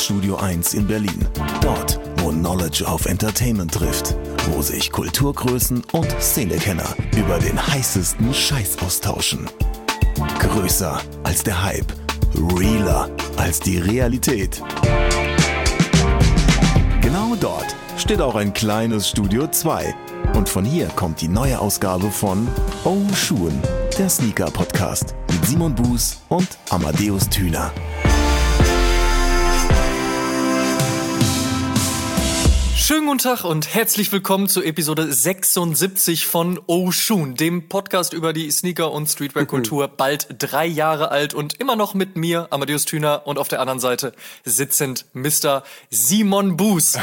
Studio 1 in Berlin. Dort, wo Knowledge auf Entertainment trifft. Wo sich Kulturgrößen und Szenekenner über den heißesten Scheiß austauschen. Größer als der Hype. Realer als die Realität. Genau dort steht auch ein kleines Studio 2. Und von hier kommt die neue Ausgabe von Oh Schuhen, der Sneaker-Podcast mit Simon Buß und Amadeus Thüner. Schönen guten Tag und herzlich willkommen zu Episode 76 von Oh Schuhen, dem Podcast über die Sneaker- und Streetwear-Kultur, bald 3 Jahre alt und immer noch mit mir, Amadeus Thüner, und auf der anderen Seite sitzend Mr. Simon Buß.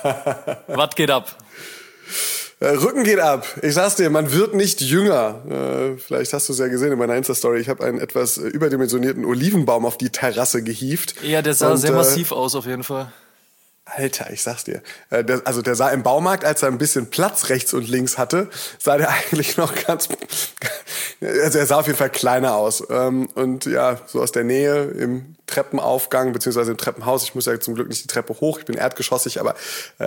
Was geht ab? Rücken geht ab. Ich sag's dir, man wird nicht jünger. Vielleicht hast du es ja gesehen in meiner Insta-Story. Ich habe einen etwas überdimensionierten Olivenbaum auf die Terrasse gehievt. Ja, der sah sehr massiv aus auf jeden Fall. Alter, ich sag's dir. Der sah im Baumarkt, als er ein bisschen Platz rechts und links hatte, sah der eigentlich noch ganz... Also er sah auf jeden Fall kleiner aus. Und ja, so aus der Nähe im Treppenaufgang, beziehungsweise im Treppenhaus. Ich muss ja zum Glück nicht die Treppe hoch, ich bin erdgeschossig, aber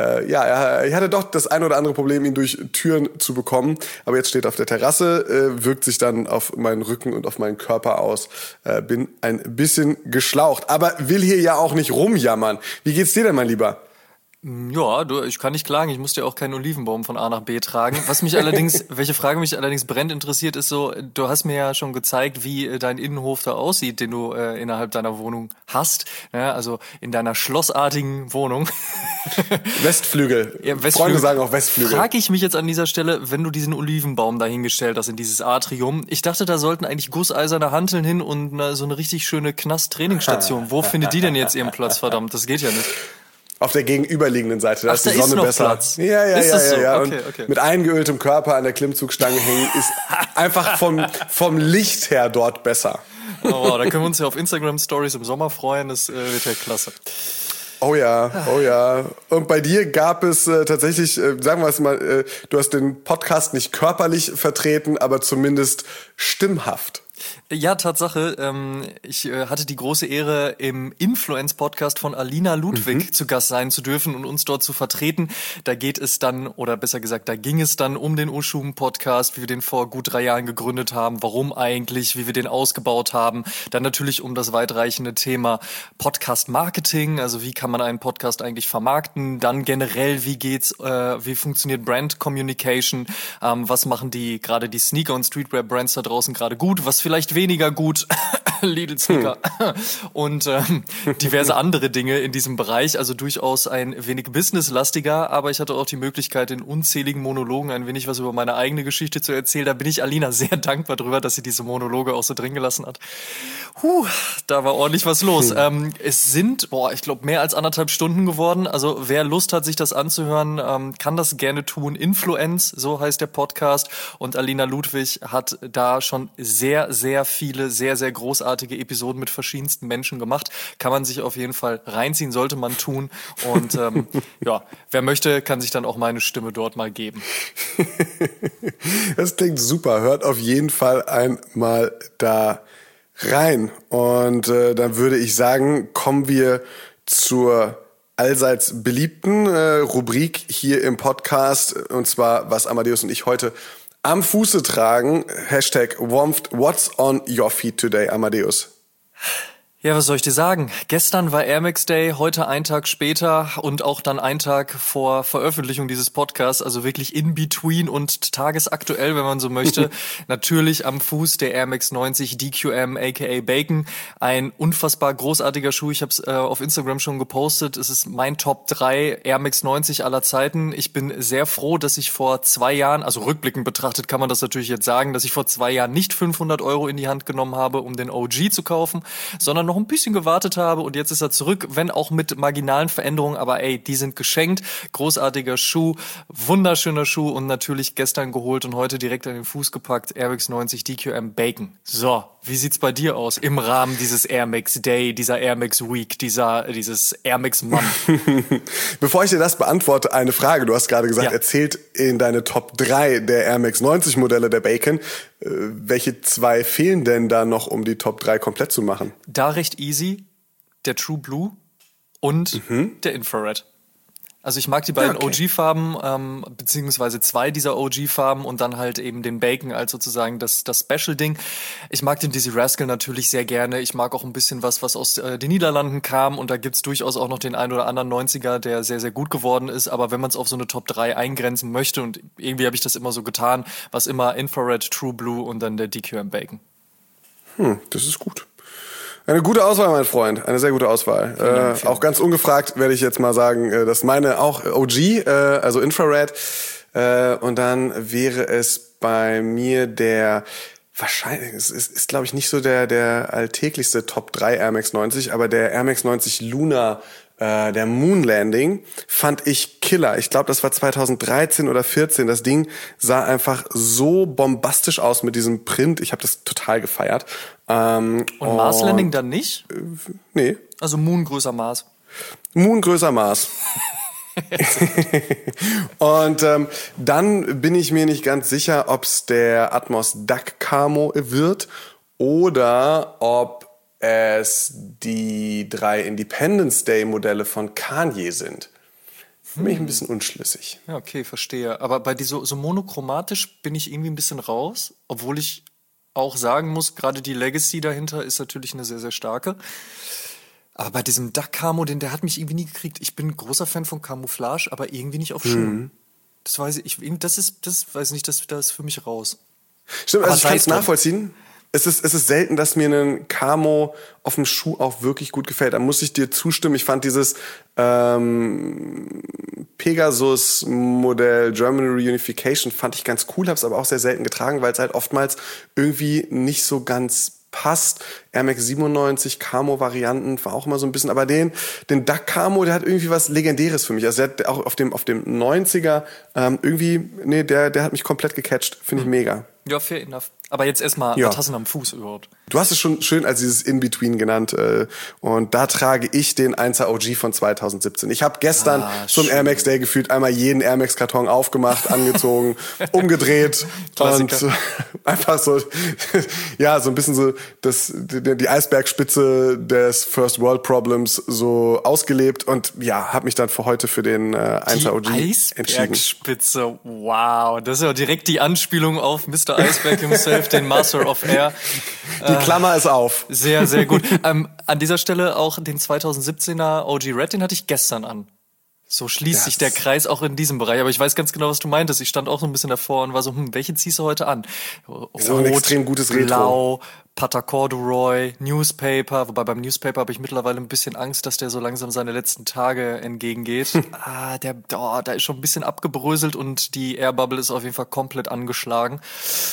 ich hatte doch das ein oder andere Problem, ihn durch Türen zu bekommen. Aber jetzt steht er auf der Terrasse, wirkt sich dann auf meinen Rücken und auf meinen Körper aus. Bin ein bisschen geschlaucht, aber will hier ja auch nicht rumjammern. Wie geht's dir denn, mein Lieber? Ja, ich kann nicht klagen, ich musste ja auch keinen Olivenbaum von A nach B tragen. Welche Frage mich allerdings brennend interessiert, ist so, du hast mir ja schon gezeigt, wie dein Innenhof da aussieht, den du innerhalb deiner Wohnung hast. Ja, also in deiner schlossartigen Wohnung. Westflügel. Ja, Westflügel. Freunde sagen auch Westflügel. Frage ich mich jetzt an dieser Stelle, wenn du diesen Olivenbaum da hingestellt hast, in dieses Atrium. Ich dachte, da sollten eigentlich gusseiserne Hanteln hin und so eine richtig schöne Knast-Trainingsstation. Wo findet die denn jetzt ihren Platz, verdammt? Das geht ja nicht. Auf der gegenüberliegenden Seite, da ist die da Sonne ist noch besser. Platz. Ja. Ist das so? Und Okay. mit eingeöltem Körper an der Klimmzugstange hängen ist einfach vom Licht her dort besser. Oh, wow, da können wir uns ja auf Instagram-Stories im Sommer freuen, das wird ja klasse. Oh ja. Und bei dir gab es tatsächlich, sagen wir es mal, du hast den Podcast nicht körperlich vertreten, aber zumindest stimmhaft. Ja, Tatsache. Ich hatte die große Ehre, im Influence-Podcast von Alina Ludwig zu Gast sein zu dürfen und uns dort zu vertreten. Da geht es dann, oder besser gesagt, da ging es dann um den Oshum-Podcast, wie wir den vor gut 3 Jahren gegründet haben, warum eigentlich, wie wir den ausgebaut haben. Dann natürlich um das weitreichende Thema Podcast-Marketing, also wie kann man einen Podcast eigentlich vermarkten. Dann generell, wie funktioniert Brand-Communication, was machen gerade die Sneaker- und Streetwear-Brands da draußen gerade gut, was vielleicht weniger gut, Lidl Sneaker und diverse andere Dinge in diesem Bereich, also durchaus ein wenig businesslastiger, aber ich hatte auch die Möglichkeit, in unzähligen Monologen ein wenig was über meine eigene Geschichte zu erzählen. Da bin ich Alina sehr dankbar drüber, dass sie diese Monologe auch so drin gelassen hat. Da war ordentlich was los. Es sind, ich glaube, mehr als 1,5 Stunden geworden, also wer Lust hat, sich das anzuhören, kann das gerne tun. Influence, so heißt der Podcast, und Alina Ludwig hat da schon sehr, sehr viele, sehr, sehr großartige Episoden mit verschiedensten Menschen gemacht. Kann man sich auf jeden Fall reinziehen, sollte man tun. Und wer möchte, kann sich dann auch meine Stimme dort mal geben. Das klingt super. Hört auf jeden Fall einmal da rein. Und dann würde ich sagen, kommen wir zur allseits beliebten Rubrik hier im Podcast. Und zwar, was Amadeus und ich heute am Fuße tragen. #Warmth. What's on your feet today, Amadeus? Ja, was soll ich dir sagen? Gestern war Air Max Day, heute ein Tag später und auch dann ein Tag vor Veröffentlichung dieses Podcasts, also wirklich in between und tagesaktuell, wenn man so möchte. Natürlich am Fuß der Air Max 90 DQM aka Bacon. Ein unfassbar großartiger Schuh. Ich habe es auf Instagram schon gepostet. Es ist mein Top 3 Air Max 90 aller Zeiten. Ich bin sehr froh, dass ich vor 2 Jahren, also rückblickend betrachtet kann man das natürlich jetzt sagen, dass ich vor 2 Jahren nicht 500 € in die Hand genommen habe, um den OG zu kaufen, sondern noch ein bisschen gewartet habe und jetzt ist er zurück, wenn auch mit marginalen Veränderungen, aber die sind geschenkt. Großartiger Schuh, wunderschöner Schuh und natürlich gestern geholt und heute direkt an den Fuß gepackt, Air Max 90 DQM Bacon. So, wie sieht's bei dir aus im Rahmen dieses Air Max Day, dieser Air Max Week, dieses Air Max Month? Bevor ich dir das beantworte, eine Frage. Du hast gerade gesagt, erzählt in deine Top 3 der Air Max 90 Modelle der Bacon. Welche 2 fehlen denn da noch, um die Top 3 komplett zu machen? Da recht easy, der True Blue und der Infrared. Also ich mag die beiden OG-Farben, beziehungsweise 2 dieser OG-Farben und dann halt eben den Bacon als sozusagen das Special-Ding. Ich mag den Dizzy Rascal natürlich sehr gerne. Ich mag auch ein bisschen was aus den Niederlanden kam und da gibt's durchaus auch noch den ein oder anderen 90er, der sehr, sehr gut geworden ist. Aber wenn man es auf so eine Top 3 eingrenzen möchte und irgendwie habe ich das immer so getan, was immer Infrared, True Blue und dann der DQM Bacon. Das ist gut. Eine gute Auswahl, mein Freund. Eine sehr gute Auswahl. Auch ganz ungefragt werde ich jetzt mal sagen, dass meine auch OG, also Infrared. Und dann wäre es bei mir der, wahrscheinlich, es ist glaube ich nicht so der alltäglichste Top 3 Air Max 90, aber der Air Max 90 Luna, der Moon Landing, fand ich Killer. Ich glaube, das war 2013 oder 14. Das Ding sah einfach so bombastisch aus mit diesem Print. Ich habe das total gefeiert. Und Mars Landing dann nicht? Nee. Also Moon größer Mars. Moon größer Mars. Und dann bin ich mir nicht ganz sicher, ob es der Atmos Duck Camo wird oder ob es die 3 Independence Day Modelle von Kanye sind. Bin ich ein bisschen unschlüssig. Ja, okay, verstehe. Aber bei so monochromatisch bin ich irgendwie ein bisschen raus, obwohl ich auch sagen muss, gerade die Legacy dahinter ist natürlich eine sehr, sehr starke. Aber bei diesem Duck Camo, der hat mich irgendwie nie gekriegt. Ich bin ein großer Fan von Camouflage, aber irgendwie nicht auf Schuhen. Das weiß ich, weiß ich nicht, das ist für mich raus. Stimmt, also ich kann es nachvollziehen. Es ist selten, dass mir ein Camo auf dem Schuh auch wirklich gut gefällt. Da muss ich dir zustimmen. Ich fand dieses Pegasus-Modell German Reunification fand ich ganz cool, habe es aber auch sehr selten getragen, weil es halt oftmals irgendwie nicht so ganz passt. Air Max 97 Camo-Varianten war auch immer so ein bisschen, aber den Duck Camo, der hat irgendwie was Legendäres für mich. Also der hat auch auf dem 90er irgendwie, der hat mich komplett gecatcht. Finde ich mega. Ja, fair enough. Aber jetzt erstmal, was hast du denn am Fuß überhaupt? Du hast es schon schön als dieses In-Between genannt. Und da trage ich den 1er OG von 2017. Ich habe gestern zum Air Max Day gefühlt einmal jeden Air Max Karton aufgemacht, angezogen, umgedreht und einfach so, ja, so ein bisschen so die Eisbergspitze des First World Problems so ausgelebt und ja, habe mich dann für heute für den 1er OG entschieden. Eisbergspitze, wow. Das ist ja direkt die Anspielung auf Mr. Eisberg himself, den Master of Air. Die Klammer ist auf. Sehr, sehr gut. An dieser Stelle auch den 2017er OG Red, den hatte ich gestern an. So schließt sich der Kreis auch in diesem Bereich. Aber ich weiß ganz genau, was du meintest. Ich stand auch so ein bisschen davor und war so, welche ziehst du heute an? Ist auch ein extrem gutes Retro. Blau, Pata Corduroy, Newspaper. Wobei beim Newspaper habe ich mittlerweile ein bisschen Angst, dass der so langsam seine letzten Tage entgegengeht. Da ist schon ein bisschen abgebröselt und die Air Bubble ist auf jeden Fall komplett angeschlagen.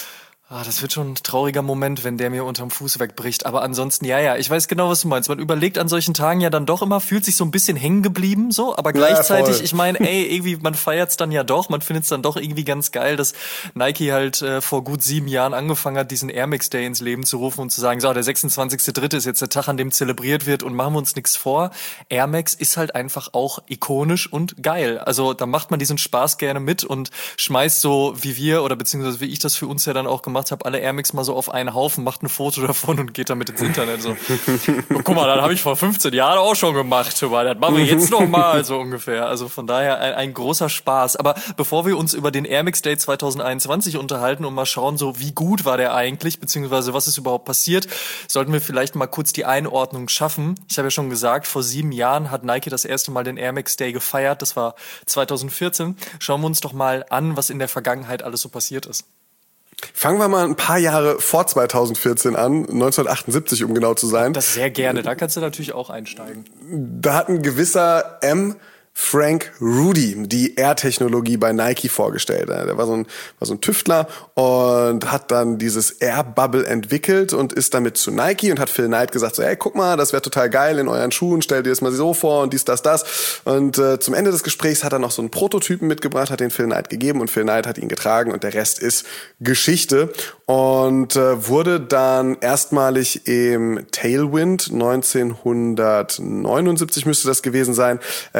Das wird schon ein trauriger Moment, wenn der mir unterm Fuß wegbricht. Aber ansonsten, ja, ich weiß genau, was du meinst. Man überlegt an solchen Tagen ja dann doch immer, fühlt sich so ein bisschen hängen geblieben, so. Aber gleichzeitig, ich meine, irgendwie, man feiert's dann ja doch. Man findet's dann doch irgendwie ganz geil, dass Nike halt vor gut 7 Jahren angefangen hat, diesen Air Max Day ins Leben zu rufen und zu sagen, so, der 26.3. ist jetzt der Tag, an dem zelebriert wird und machen wir uns nichts vor. Air Max ist halt einfach auch ikonisch und geil. Also da macht man diesen Spaß gerne mit und schmeißt so, wie wir oder beziehungsweise wie ich das für uns ja dann auch gemacht habe, alle Air Max mal so auf einen Haufen, macht ein Foto davon und geht damit ins Internet. So, guck mal, das habe ich vor 15 Jahren auch schon gemacht. Das machen wir jetzt noch mal, so ungefähr. Also von daher ein großer Spaß. Aber bevor wir uns über den Air Max Day 2021 unterhalten und mal schauen, so wie gut war der eigentlich, beziehungsweise was ist überhaupt passiert, sollten wir vielleicht mal kurz die Einordnung schaffen. Ich habe ja schon gesagt, vor 7 Jahren hat Nike das erste Mal den Air Max Day gefeiert. Das war 2014. Schauen wir uns doch mal an, was in der Vergangenheit alles so passiert ist. Fangen wir mal ein paar Jahre vor 2014 an, 1978 um genau zu sein. Das sehr gerne, da kannst du natürlich auch einsteigen. Da hat ein gewisser Frank Rudy die Air-Technologie bei Nike vorgestellt. Der war so ein Tüftler und hat dann dieses Air-Bubble entwickelt und ist damit zu Nike und hat Phil Knight gesagt, so, hey, guck mal, das wäre total geil in euren Schuhen, stell dir das mal so vor und dies, das. Und zum Ende des Gesprächs hat er noch so einen Prototypen mitgebracht, hat den Phil Knight gegeben und Phil Knight hat ihn getragen und der Rest ist Geschichte. Und wurde dann erstmalig im Tailwind 1979 müsste das gewesen sein, in einem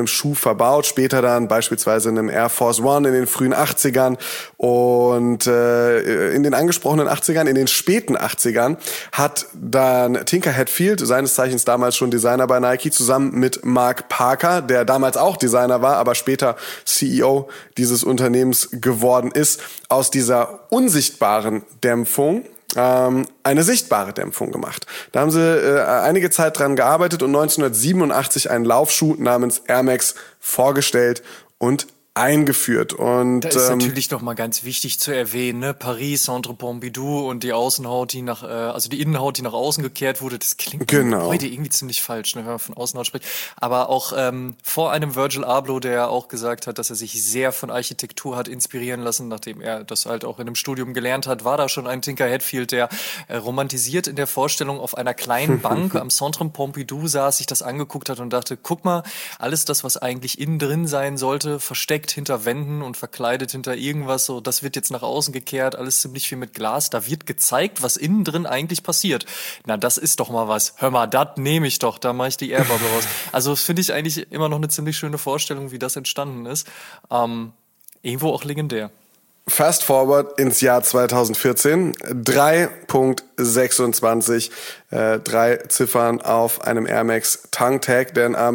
Schuh verbaut, später dann beispielsweise in einem Air Force One in den frühen 80ern und in den angesprochenen 80ern, in den späten 80ern hat dann Tinker Hatfield, seines Zeichens damals schon Designer bei Nike, zusammen mit Mark Parker, der damals auch Designer war, aber später CEO dieses Unternehmens geworden ist, aus dieser unsichtbaren Dämpfung eine sichtbare Dämpfung gemacht. Da haben sie einige Zeit dran gearbeitet und 1987 einen Laufschuh namens Air Max vorgestellt und eingeführt. Und da ist natürlich noch mal ganz wichtig zu erwähnen, ne? Paris, Centre Pompidou und die Außenhaut, die die Innenhaut, die nach außen gekehrt wurde. Das klingt heute irgendwie ziemlich falsch, ne, wenn man von Außenhaut spricht. Aber auch vor einem Virgil Abloh, der auch gesagt hat, dass er sich sehr von Architektur hat inspirieren lassen, nachdem er das halt auch in einem Studium gelernt hat, war da schon ein Tinker Hatfield, der romantisiert in der Vorstellung auf einer kleinen Bank am Centre Pompidou saß, sich das angeguckt hat und dachte, guck mal, alles das, was eigentlich innen drin sein sollte, versteckt hinter Wänden und verkleidet hinter irgendwas, so, das wird jetzt nach außen gekehrt, alles ziemlich viel mit Glas, da wird gezeigt, was innen drin eigentlich passiert. Na, das ist doch mal was. Hör mal, das nehme ich doch, da mache ich die Airbubble raus. Also finde ich eigentlich immer noch eine ziemlich schöne Vorstellung, wie das entstanden ist. Irgendwo auch legendär. Fast forward ins Jahr 2014, 3.26, 3 Ziffern auf einem Air Max Tongue Tag, denn am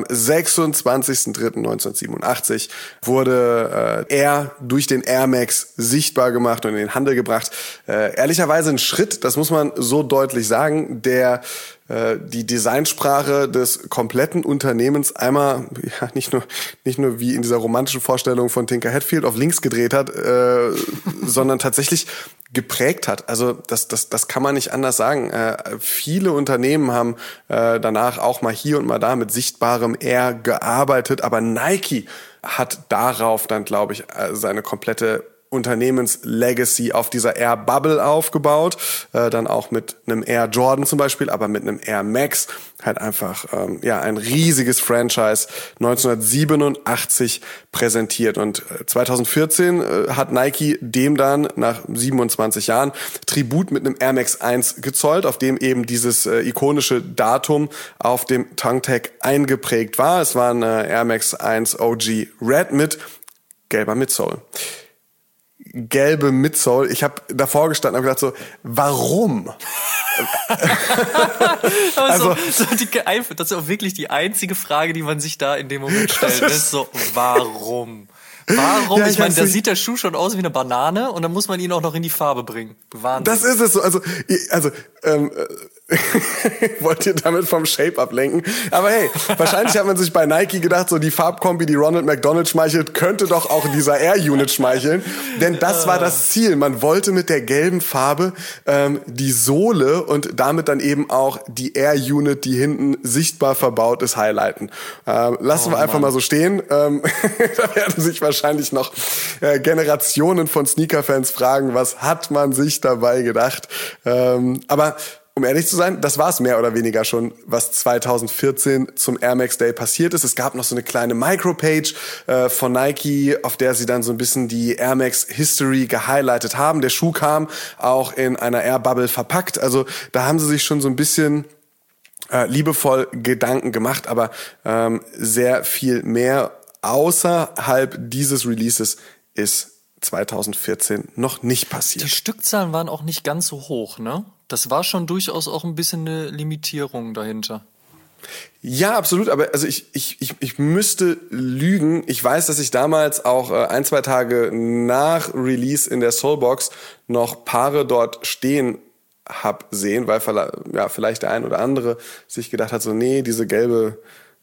26.03.1987 wurde er durch den Air Max sichtbar gemacht und in den Handel gebracht. Ehrlicherweise ein Schritt, das muss man so deutlich sagen, der die Designsprache des kompletten Unternehmens einmal nicht nur wie in dieser romantischen Vorstellung von Tinker Hatfield auf links gedreht hat, sondern tatsächlich geprägt hat. Also das kann man nicht anders sagen. Viele Unternehmen haben danach auch mal hier und mal da mit sichtbarem Air gearbeitet, aber Nike hat darauf dann, glaube ich, seine komplette Unternehmens-Legacy auf dieser Air Bubble aufgebaut, dann auch mit einem Air Jordan zum Beispiel, aber mit einem Air Max halt einfach ein riesiges Franchise 1987 präsentiert und 2014 hat Nike dem dann nach 27 Jahren Tribut mit einem Air Max 1 gezollt, auf dem eben dieses ikonische Datum auf dem Tongue Tag eingeprägt war. Es war ein Air Max 1 OG Red mit gelber Midsole. Gelbe Midsole. Ich habe davor gestanden und gedacht so, warum? Das ist auch wirklich die einzige Frage, die man sich da in dem Moment stellt. Das ist so, warum? Warum? Ja, ich meine, da sieht der Schuh schon aus wie eine Banane und dann muss man ihn auch noch in die Farbe bringen. Wahnsinn. Das ist es so. Wollt ihr damit vom Shape ablenken? Aber hey, wahrscheinlich hat man sich bei Nike gedacht, so die Farbkombi, die Ronald McDonald schmeichelt, könnte doch auch dieser Air Unit schmeicheln. Denn das war das Ziel. Man wollte mit der gelben Farbe die Sohle und damit dann eben auch die Air Unit, die hinten sichtbar verbaut ist, highlighten. Lassen wir einfach mal so stehen. Da werden sich wahrscheinlich noch Generationen von Sneaker-Fans fragen, was hat man sich dabei gedacht? Aber um ehrlich zu sein, das war es mehr oder weniger schon, was 2014 zum Air Max Day passiert ist. Es gab noch so eine kleine Micropage von Nike, auf der sie dann so ein bisschen die Air Max History gehighlightet haben. Der Schuh kam auch in einer Air Bubble verpackt. Also da haben sie sich schon so ein bisschen liebevoll Gedanken gemacht, aber sehr viel mehr außerhalb dieses Releases ist 2014 noch nicht passiert. Die Stückzahlen waren auch nicht ganz so hoch, ne? Das war schon durchaus auch ein bisschen eine Limitierung dahinter. Ja, absolut, aber also ich müsste lügen. Ich weiß, dass ich damals auch 1-2 Tage nach Release in der Soulbox noch Paare dort stehen hab sehen, weil vielleicht der ein oder andere sich gedacht hat, so nee, diese gelbe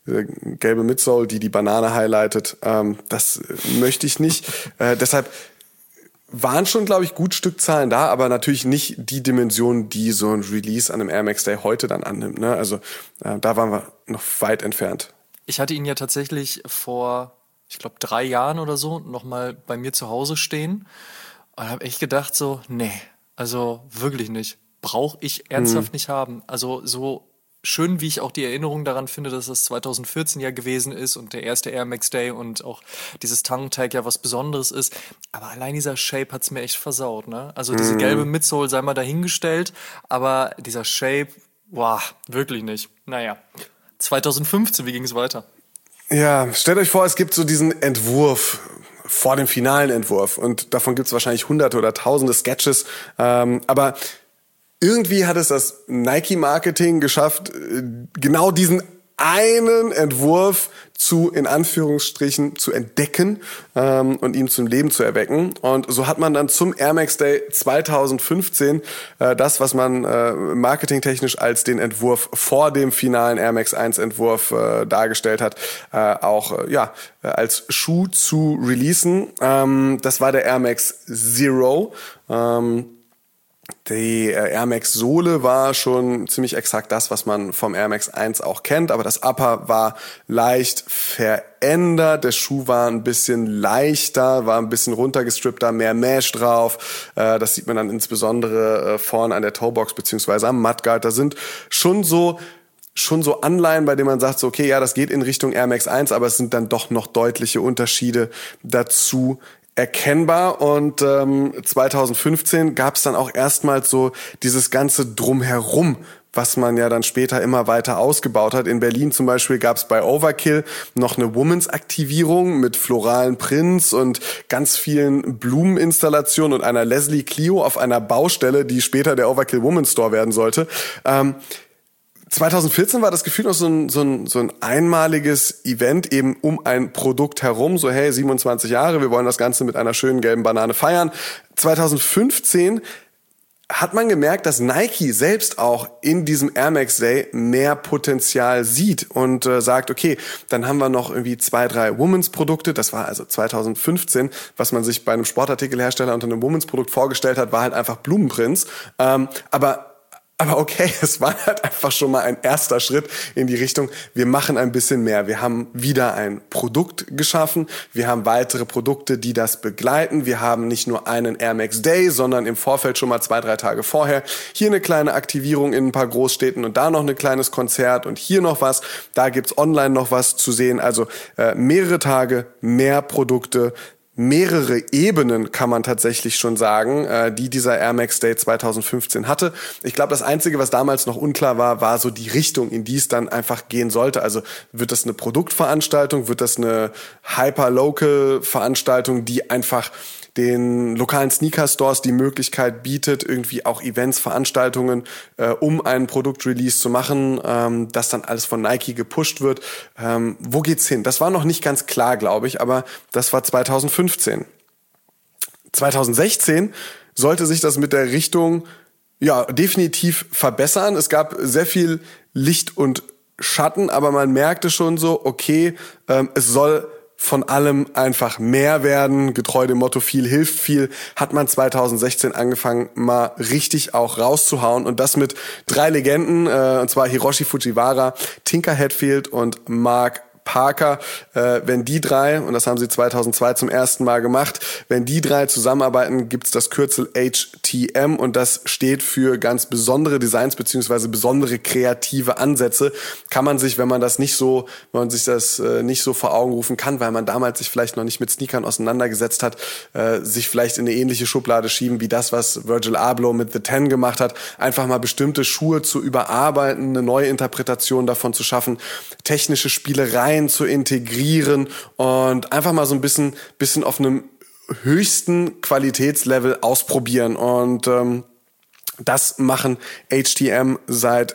Midsole, die Banane highlightet, das möchte ich nicht. Deshalb waren schon, glaube ich, gut Stückzahlen da, aber natürlich nicht die Dimension, die so ein Release an einem Air Max Day heute dann annimmt. Ne? Also da waren wir noch weit entfernt. Ich hatte ihn ja tatsächlich vor, ich glaube, 3 Jahren oder so noch mal bei mir zu Hause stehen und habe echt gedacht so, nee, also wirklich nicht. Brauche ich ernsthaft nicht haben. Also so schön, wie ich auch die Erinnerung daran finde, dass das 2014 ja gewesen ist und der erste Air Max Day und auch dieses Tongue Tag ja was Besonderes ist. Aber allein dieser Shape hat's mir echt versaut, ne? Also diese gelbe Midsole sei mal dahingestellt, aber dieser Shape, wow, wirklich nicht. Naja, 2015, wie ging's weiter? Ja, stellt euch vor, es gibt so diesen Entwurf vor dem finalen Entwurf und davon gibt es wahrscheinlich hunderte oder tausende Sketches, aber irgendwie hat es das Nike-Marketing geschafft, genau diesen einen Entwurf in Anführungsstrichen zu entdecken und ihn zum Leben zu erwecken. Und so hat man dann zum Air Max Day 2015 das, was man marketingtechnisch als den Entwurf vor dem finalen Air Max 1 Entwurf dargestellt hat, auch als Schuh zu releasen. Das war der Air Max Zero. Die Air Max Sohle war schon ziemlich exakt das, was man vom Air Max 1 auch kennt, aber das Upper war leicht verändert, der Schuh war ein bisschen leichter, war ein bisschen runtergestrippter, mehr Mesh drauf, das sieht man dann insbesondere vorne an der Toebox beziehungsweise am Mudguard, da sind schon so Anleihen, bei denen man sagt, so, okay, ja, das geht in Richtung Air Max 1, aber es sind dann doch noch deutliche Unterschiede dazu erkennbar. Und 2015 gab es dann auch erstmals so dieses ganze Drumherum, was man ja dann später immer weiter ausgebaut hat. In Berlin zum Beispiel gab es bei Overkill noch eine Women's-Aktivierung mit floralen Prints und ganz vielen Blumeninstallationen und einer Leslie Clio auf einer Baustelle, die später der Overkill Women's Store werden sollte. 2014 war das Gefühl noch so ein einmaliges Event eben um ein Produkt herum, so hey, 27 Jahre, wir wollen das Ganze mit einer schönen gelben Banane feiern. 2015 hat man gemerkt, dass Nike selbst auch in diesem Air Max Day mehr Potenzial sieht und sagt, okay, dann haben wir noch irgendwie 2, 3 Women's Produkte. Das war also 2015, was man sich bei einem Sportartikelhersteller unter einem Women's Produkt vorgestellt hat, war halt einfach Blumenprints. Aber okay, es war halt einfach schon mal ein erster Schritt in die Richtung, wir machen ein bisschen mehr. Wir haben wieder ein Produkt geschaffen, wir haben weitere Produkte, die das begleiten. Wir haben nicht nur einen Air Max Day, sondern im Vorfeld schon mal 2, 3 Tage vorher hier eine kleine Aktivierung in ein paar Großstädten und da noch ein kleines Konzert und hier noch was. Da gibt's online noch was zu sehen. Also mehrere Tage, mehr Produkte, mehrere Ebenen, kann man tatsächlich schon sagen, die dieser Air Max Day 2015 hatte. Ich glaube, das Einzige, was damals noch unklar war, war so die Richtung, in die es dann einfach gehen sollte. Also wird das eine Produktveranstaltung, wird das eine Hyper-Local-Veranstaltung, die einfach den lokalen Sneaker-Stores die Möglichkeit bietet, irgendwie auch Events, Veranstaltungen, um einen Produktrelease zu machen, das dann alles von Nike gepusht wird. Wo geht's hin? Das war noch nicht ganz klar, glaube ich, aber das war 2015. 2016 sollte sich das mit der Richtung definitiv verbessern. Es gab sehr viel Licht und Schatten, aber man merkte schon so, okay, es soll von allem einfach mehr werden, getreu dem Motto viel hilft viel, hat man 2016 angefangen, mal richtig auch rauszuhauen und das mit 3 Legenden, und zwar Hiroshi Fujiwara, Tinker Hatfield und Mark Parker. Wenn die 3, und das haben sie 2002 zum ersten Mal gemacht, wenn die 3 zusammenarbeiten, gibt's das Kürzel HTM und das steht für ganz besondere Designs beziehungsweise besondere kreative Ansätze. Kann man sich, wenn man sich das nicht so vor Augen rufen kann, weil man damals sich vielleicht noch nicht mit Sneakern auseinandergesetzt hat, sich vielleicht in eine ähnliche Schublade schieben wie das, was Virgil Abloh mit The Ten gemacht hat. Einfach mal bestimmte Schuhe zu überarbeiten, eine neue Interpretation davon zu schaffen, technische Spielereien zu integrieren und einfach mal so ein bisschen auf einem höchsten Qualitätslevel ausprobieren und das machen HTM seit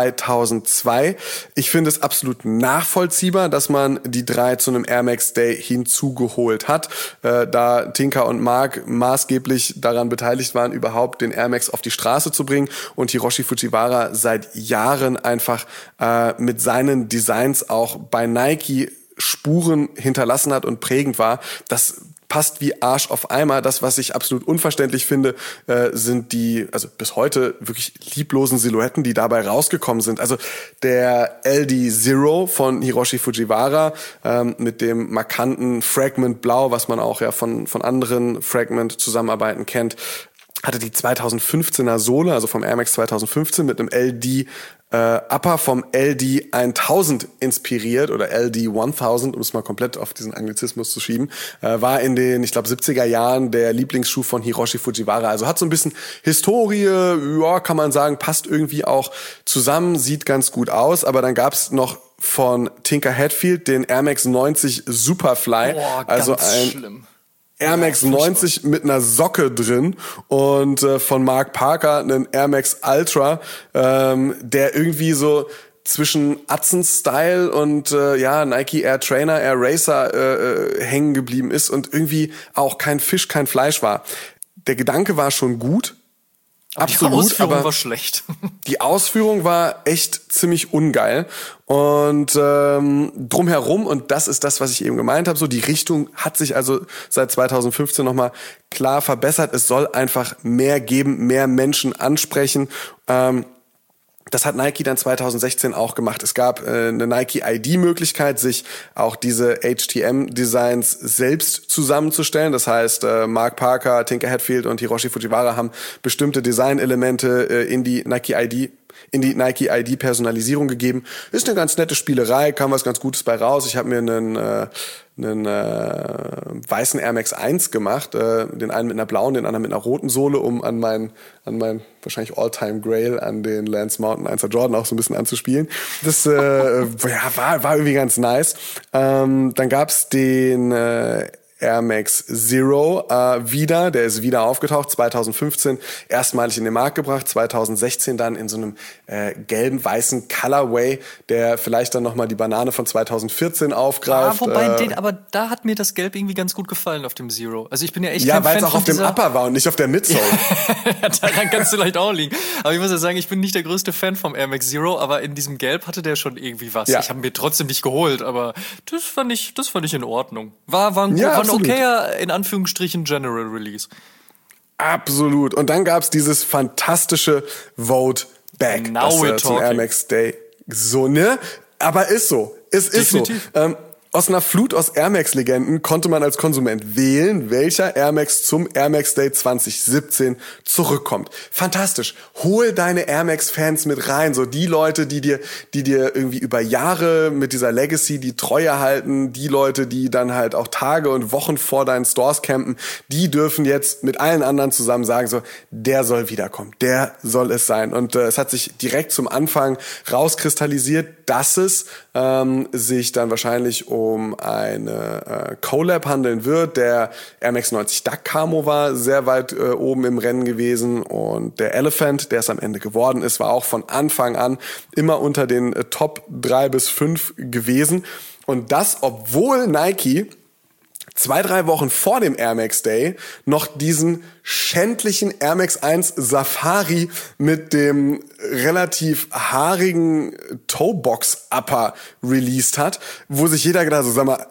2002. Ich finde es absolut nachvollziehbar, dass man die 3 zu einem Air Max Day hinzugeholt hat, da Tinker und Mark maßgeblich daran beteiligt waren, überhaupt den Air Max auf die Straße zu bringen und Hiroshi Fujiwara seit Jahren einfach mit seinen Designs auch bei Nike Spuren hinterlassen hat und prägend war. Das passt wie Arsch auf Eimer. Das, was ich absolut unverständlich finde, sind die, also bis heute wirklich lieblosen Silhouetten, die dabei rausgekommen sind. Also der LD Zero von Hiroshi Fujiwara mit dem markanten Fragment Blau, was man auch ja von anderen Fragment-Zusammenarbeiten kennt, hatte die 2015er Sohle, also vom Air Max 2015 mit einem LD Upper vom LD 1000 inspiriert oder LD 1000, um es mal komplett auf diesen Anglizismus zu schieben, war in den, ich glaube, 70er Jahren der Lieblingsschuh von Hiroshi Fujiwara. Also hat so ein bisschen Historie, ja, kann man sagen, passt irgendwie auch zusammen, sieht ganz gut aus, aber dann gab's noch von Tinker Hatfield, den Air Max 90 Superfly. Boah, also ganz ein schlimm. Air Max 90 mit einer Socke drin und von Mark Parker einen Air Max Ultra, der irgendwie so zwischen Atzen-Style und Nike Air Trainer, Air Racer hängen geblieben ist und irgendwie auch kein Fisch, kein Fleisch war. Der Gedanke war schon gut, absolut, die Ausführung aber war schlecht. Die Ausführung war echt ziemlich ungeil und drumherum, und das ist das, was ich eben gemeint habe, so die Richtung hat sich also seit 2015 nochmal klar verbessert. Es soll einfach mehr geben, mehr Menschen ansprechen. Das hat Nike dann 2016 auch gemacht. Es gab eine Nike-ID-Möglichkeit, sich auch diese HTM-Designs selbst zusammenzustellen. Das heißt, Mark Parker, Tinker Hatfield und Hiroshi Fujiwara haben bestimmte Designelemente in die Nike-ID-Personalisierung gegeben. Ist eine ganz nette Spielerei, kam was ganz Gutes bei raus. Ich habe mir einen weißen Air Max 1 gemacht, den einen mit einer blauen, den anderen mit einer roten Sohle, um an mein wahrscheinlich All-Time Grail, an den Lance Mountain 1er Jordan auch so ein bisschen anzuspielen. Das war irgendwie ganz nice. Dann gab's den Air Max Zero wieder, der ist wieder aufgetaucht, 2015 erstmalig in den Markt gebracht, 2016 dann in so einem gelben, weißen Colorway, der vielleicht dann nochmal die Banane von 2014 aufgreift. Aber da hat mir das Gelb irgendwie ganz gut gefallen auf dem Zero. Also ich bin ja echt kein Fan weil es auch auf dem Upper war und nicht auf der Midsole. Ja, daran kannst du vielleicht auch liegen. Aber ich muss ja sagen, ich bin nicht der größte Fan vom Air Max Zero, aber in diesem Gelb hatte der schon irgendwie was. Ja. Ich habe mir trotzdem nicht geholt, aber das fand ich in Ordnung. War ein okayer, in Anführungsstrichen, General Release. Absolut. Und dann gab's dieses fantastische Vote Back, das zum Air Max Day. So, ne? Aber ist so. Es ist definitiv so. Aus einer Flut aus Air Max-Legenden konnte man als Konsument wählen, welcher Air Max zum Air Max Day 2017 zurückkommt. Fantastisch. Hol deine Air Max-Fans mit rein. So die Leute, die dir irgendwie über Jahre mit dieser Legacy die Treue halten, die Leute, die dann halt auch Tage und Wochen vor deinen Stores campen, die dürfen jetzt mit allen anderen zusammen sagen, so, der soll wiederkommen, der soll es sein. Und es hat sich direkt zum Anfang rauskristallisiert, dass es sich dann wahrscheinlich um eine Collab handeln wird. Der Air Max 90 Duck Camo war sehr weit oben im Rennen gewesen und der Elephant, der es am Ende geworden ist, war auch von Anfang an immer unter den Top 3 bis 5 gewesen. Und das, obwohl Nike 2-3 Wochen vor dem Air Max Day noch diesen schändlichen Air Max 1 Safari mit dem relativ haarigen Toebox Upper released hat, wo sich jeder gedacht hat, so, sag mal,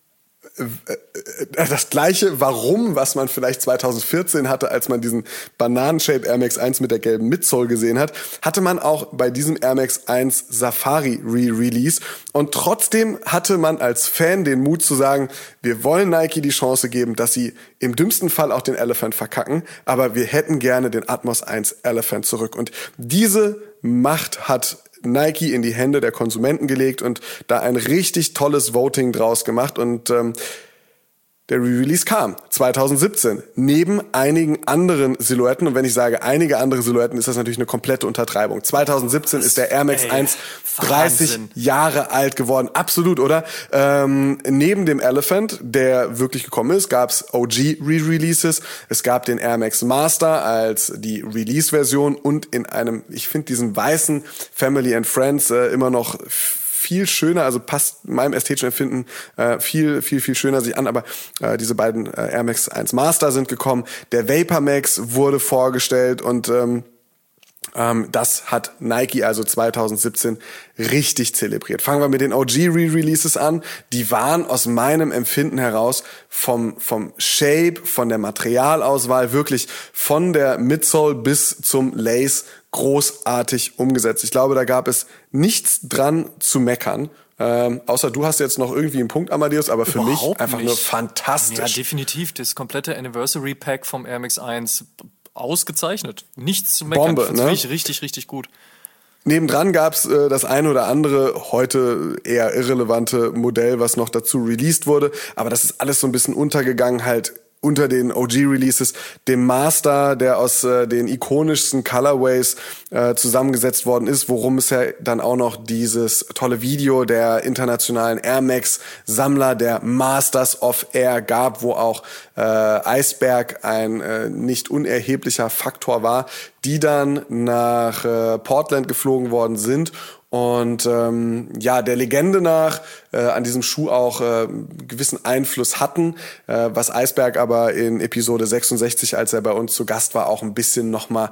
das gleiche Warum, was man vielleicht 2014 hatte, als man diesen Bananen-Shape Air Max 1 mit der gelben Midsole gesehen hat, hatte man auch bei diesem Air Max 1 Safari Re-Release. Und trotzdem hatte man als Fan den Mut zu sagen, wir wollen Nike die Chance geben, dass sie im dümmsten Fall auch den Elephant verkacken, aber wir hätten gerne den Atmos 1 Elephant zurück. Und diese Macht hat Nike in die Hände der Konsumenten gelegt und da ein richtig tolles Voting draus gemacht. Und der Re-Release kam 2017 neben einigen anderen Silhouetten. Und wenn ich sage einige andere Silhouetten, ist das natürlich eine komplette Untertreibung. 2017 ist der Air Max 1 30 Jahre alt geworden. Absolut, oder? Neben dem Elephant, der wirklich gekommen ist, gab's OG Re-Releases. Es gab den Air Max Master als die Release-Version und in einem, ich finde diesen weißen Family and Friends immer noch viel schöner, also passt meinem ästhetischen Empfinden viel schöner sich an, aber diese beiden Air Max 1 Master sind gekommen, der Vapor Max wurde vorgestellt und das hat Nike also 2017 richtig zelebriert. Fangen wir mit den OG Re-Releases an. Die waren aus meinem Empfinden heraus vom Shape, von der Materialauswahl, wirklich von der Midsole bis zum Lace großartig umgesetzt. Ich glaube, da gab es nichts dran zu meckern. Außer du hast jetzt noch irgendwie einen Punkt, Amadeus, aber für mich einfach nur fantastisch. Ja, definitiv. Das komplette Anniversary Pack vom Air Max 1 ausgezeichnet. Nichts zu meckern. Bombe, ne? Richtig, richtig gut. Nebendran gab's das eine oder andere, heute eher irrelevante Modell, was noch dazu released wurde. Aber das ist alles so ein bisschen untergegangen, halt unter den OG-Releases dem Master, der aus den ikonischsten Colorways zusammengesetzt worden ist, worum es ja dann auch noch dieses tolle Video der internationalen Air Max Sammler, der Masters of Air, gab, wo auch Iceberg ein nicht unerheblicher Faktor war, die dann nach Portland geflogen worden sind. Und der Legende nach an diesem Schuh auch gewissen Einfluss hatten, was Iceberg aber in Episode 66, als er bei uns zu Gast war, auch ein bisschen nochmal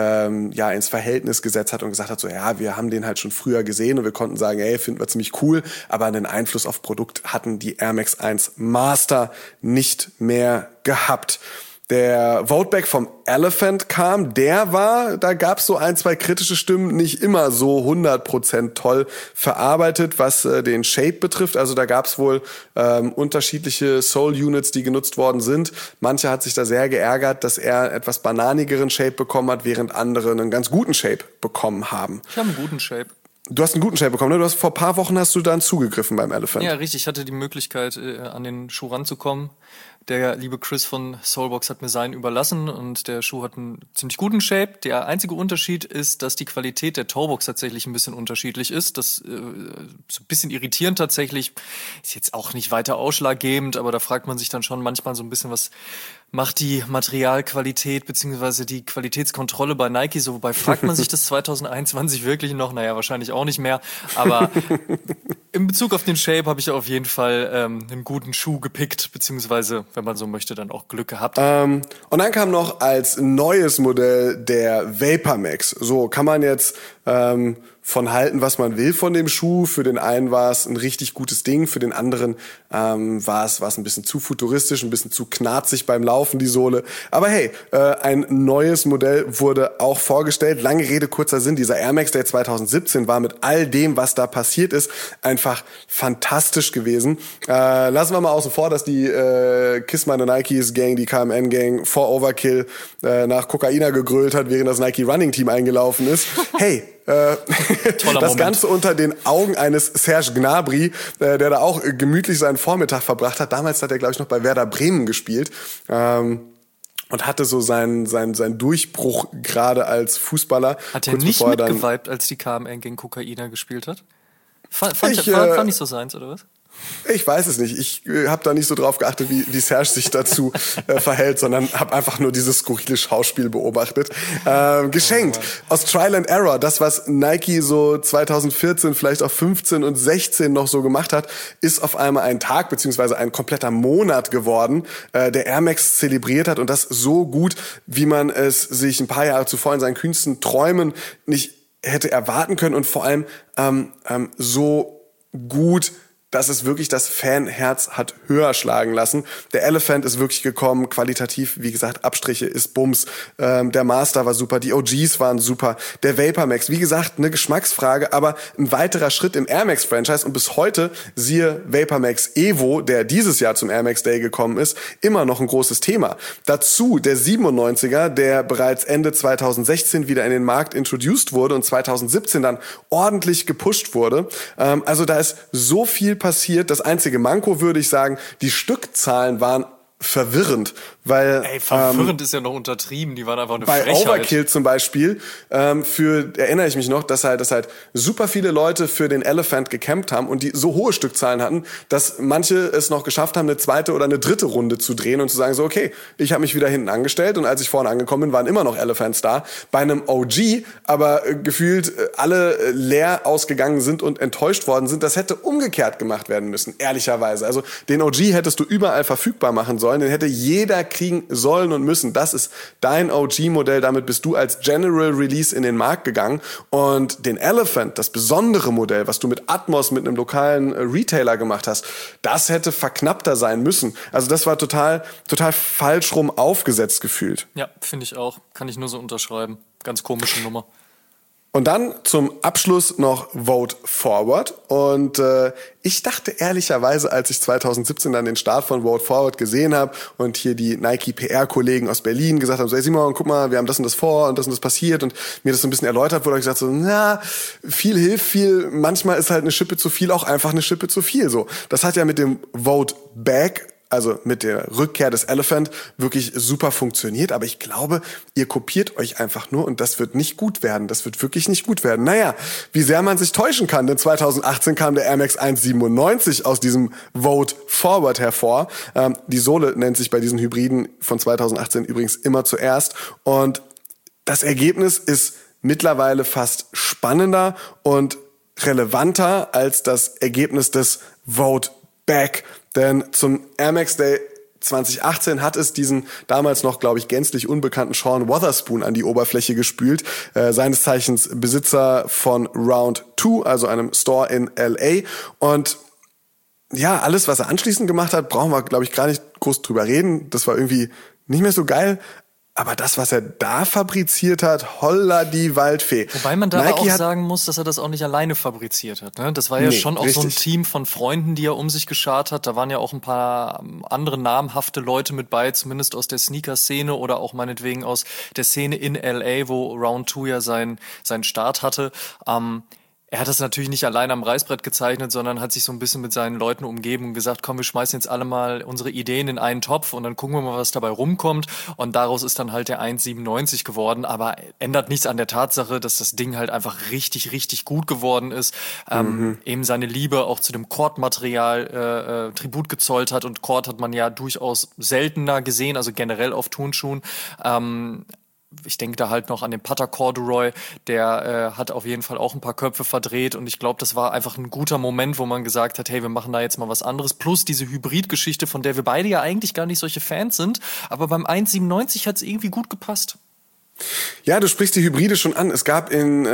ins Verhältnis gesetzt hat und gesagt hat, so ja, wir haben den halt schon früher gesehen und wir konnten sagen, ey, finden wir ziemlich cool, aber einen Einfluss auf Produkt hatten die Air Max 1 Master nicht mehr gehabt. Der Voteback vom Elephant kam, da gab es so 1-2 kritische Stimmen, nicht immer so 100% toll verarbeitet, was den Shape betrifft. Also da gab es wohl unterschiedliche Soul-Units, die genutzt worden sind. Manche hat sich da sehr geärgert, dass er etwas bananigeren Shape bekommen hat, während andere einen ganz guten Shape bekommen haben. Ich habe einen guten Shape. Du hast einen guten Shape bekommen, ne? Vor ein paar Wochen hast du dann zugegriffen beim Elephant. Ja, richtig. Ich hatte die Möglichkeit, an den Schuh ranzukommen. Der liebe Chris von Soulbox hat mir seinen überlassen und der Schuh hat einen ziemlich guten Shape. Der einzige Unterschied ist, dass die Qualität der Toebox tatsächlich ein bisschen unterschiedlich ist. Das so ein bisschen irritierend tatsächlich. Ist jetzt auch nicht weiter ausschlaggebend, aber da fragt man sich dann schon manchmal so ein bisschen, was macht die Materialqualität beziehungsweise die Qualitätskontrolle bei Nike so? Wobei fragt man sich das 2021 wirklich noch? Naja, wahrscheinlich auch nicht mehr. Aber in Bezug auf den Shape habe ich auf jeden Fall einen guten Schuh gepickt, beziehungsweise, wenn man so möchte, dann auch Glück gehabt. Und dann kam noch als neues Modell der Vapor Max. So kann man jetzt von halten, was man will von dem Schuh. Für den einen war es ein richtig gutes Ding, für den anderen war es ein bisschen zu futuristisch, ein bisschen zu knarzig beim Laufen, die Sohle. Aber hey, ein neues Modell wurde auch vorgestellt. Lange Rede, kurzer Sinn, dieser Air Max Day 2017 war mit all dem, was da passiert ist, einfach fantastisch gewesen. Lassen wir mal außen vor, dass die Kiss Meine Nikes Gang, die KMN Gang, vor Overkill nach Kokaina gegrölt hat, während das Nike Running Team eingelaufen ist. Hey, das Moment. Ganze unter den Augen eines Serge Gnabry, der da auch gemütlich seinen Vormittag verbracht hat. Damals hat er, glaube ich, noch bei Werder Bremen gespielt. Und hatte so seinen Durchbruch gerade als Fußballer. Hat er nicht mitgeweibt, als die KMN gegen Kokaina gespielt hat? Fand ich so seins, oder was? Ich weiß es nicht. Ich habe da nicht so drauf geachtet, wie Serge sich dazu verhält, sondern habe einfach nur dieses skurrile Schauspiel beobachtet. Geschenkt. Aus Trial and Error. Das, was Nike so 2014, vielleicht auch 15 und 16 noch so gemacht hat, ist auf einmal ein Tag beziehungsweise ein kompletter Monat geworden, der Air Max zelebriert hat und das so gut, wie man es sich ein paar Jahre zuvor in seinen kühnsten Träumen nicht hätte erwarten können und vor allem so gut, dass es wirklich das Fanherz hat höher schlagen lassen. Der Elephant ist wirklich gekommen, qualitativ, wie gesagt, Abstriche ist Bums. Der Master war super, die OGs waren super. Der Vapor Max, wie gesagt, eine Geschmacksfrage, aber ein weiterer Schritt im Air Max Franchise und bis heute, siehe Vapor Max Evo, der dieses Jahr zum Air Max Day gekommen ist, immer noch ein großes Thema. Dazu der 97er, der bereits Ende 2016 wieder in den Markt introduced wurde und 2017 dann ordentlich gepusht wurde. Also da ist so viel passiert. Das einzige Manko, würde ich sagen, die Stückzahlen waren verwirrend, weil verwirrend ist ja noch untertrieben, die waren einfach eine bei Frechheit. Overkill zum Beispiel erinnere ich mich noch, dass halt super viele Leute für den Elephant gecampt haben und die so hohe Stückzahlen hatten, dass manche es noch geschafft haben, eine zweite oder eine dritte Runde zu drehen und zu sagen so, okay, ich habe mich wieder hinten angestellt und als ich vorne angekommen bin, waren immer noch Elephants da. Bei einem OG aber gefühlt alle leer ausgegangen sind und enttäuscht worden sind. Das hätte umgekehrt gemacht werden müssen, ehrlicherweise. Also den OG hättest du überall verfügbar machen sollen. Den hätte jeder kriegen sollen und müssen. Das ist dein OG-Modell. Damit bist du als General Release in den Markt gegangen. Und den Elephant, das besondere Modell, was du mit Atmos, mit einem lokalen Retailer gemacht hast, das hätte verknappter sein müssen. Also das war total falsch rum aufgesetzt gefühlt. Ja, finde ich auch. Kann ich nur so unterschreiben. Ganz komische Nummer. Und dann zum Abschluss noch Vote Forward. Und ich dachte ehrlicherweise, als ich 2017 dann den Start von Vote Forward gesehen habe und hier die Nike PR-Kollegen aus Berlin gesagt haben, so, hey Simon, guck mal, wir haben das und das vor und das passiert und mir das so ein bisschen erläutert wurde, habe ich gesagt so, na, viel hilft viel, manchmal ist halt eine Schippe zu viel auch einfach eine Schippe zu viel. So, das hat ja mit dem Vote Back also mit der Rückkehr des Elephant, wirklich super funktioniert. Aber ich glaube, ihr kopiert euch einfach nur und das wird nicht gut werden. Das wird wirklich nicht gut werden. Naja, wie sehr man sich täuschen kann, denn 2018 kam der Air Max 197 aus diesem Vote Forward hervor. Die Sohle nennt sich bei diesen Hybriden von 2018 übrigens immer zuerst. Und das Ergebnis ist mittlerweile fast spannender und relevanter als das Ergebnis des Vote Back. Denn zum Air Max Day 2018 hat es diesen damals noch, glaube ich, gänzlich unbekannten Sean Wotherspoon an die Oberfläche gespült, seines Zeichens Besitzer von Round 2, also einem Store in LA. Und ja, alles, was er anschließend gemacht hat, brauchen wir, glaube ich, gar nicht groß drüber reden. Das war irgendwie nicht mehr so geil. Aber das, was er da fabriziert hat, holla die Waldfee. Wobei man da auch sagen muss, dass er das auch nicht alleine fabriziert hat. Ne? Das war ja schon auch so ein Team von Freunden, die er um sich geschart hat. Da waren ja auch ein paar andere namhafte Leute mit bei, zumindest aus der Sneaker-Szene oder auch meinetwegen aus der Szene in LA, wo Round 2 ja seinen Start hatte. Er hat das natürlich nicht allein am Reißbrett gezeichnet, sondern hat sich so ein bisschen mit seinen Leuten umgeben und gesagt, komm, wir schmeißen jetzt alle mal unsere Ideen in einen Topf und dann gucken wir mal, was dabei rumkommt. Und daraus ist dann halt der 197 geworden, aber ändert nichts an der Tatsache, dass das Ding halt einfach richtig, richtig gut geworden ist. Eben seine Liebe auch zu dem Cord-Material Tribut gezollt hat. Und Cord hat man ja durchaus seltener gesehen, also generell auf Turnschuhen. Ich denke da halt noch an den Putter Corduroy, der hat auf jeden Fall auch ein paar Köpfe verdreht und ich glaube, das war einfach ein guter Moment, wo man gesagt hat, hey, wir machen da jetzt mal was anderes, plus diese Hybrid-Geschichte, von der wir beide ja eigentlich gar nicht solche Fans sind, aber beim 197 hat es irgendwie gut gepasst. Ja, du sprichst die Hybride schon an. Es gab in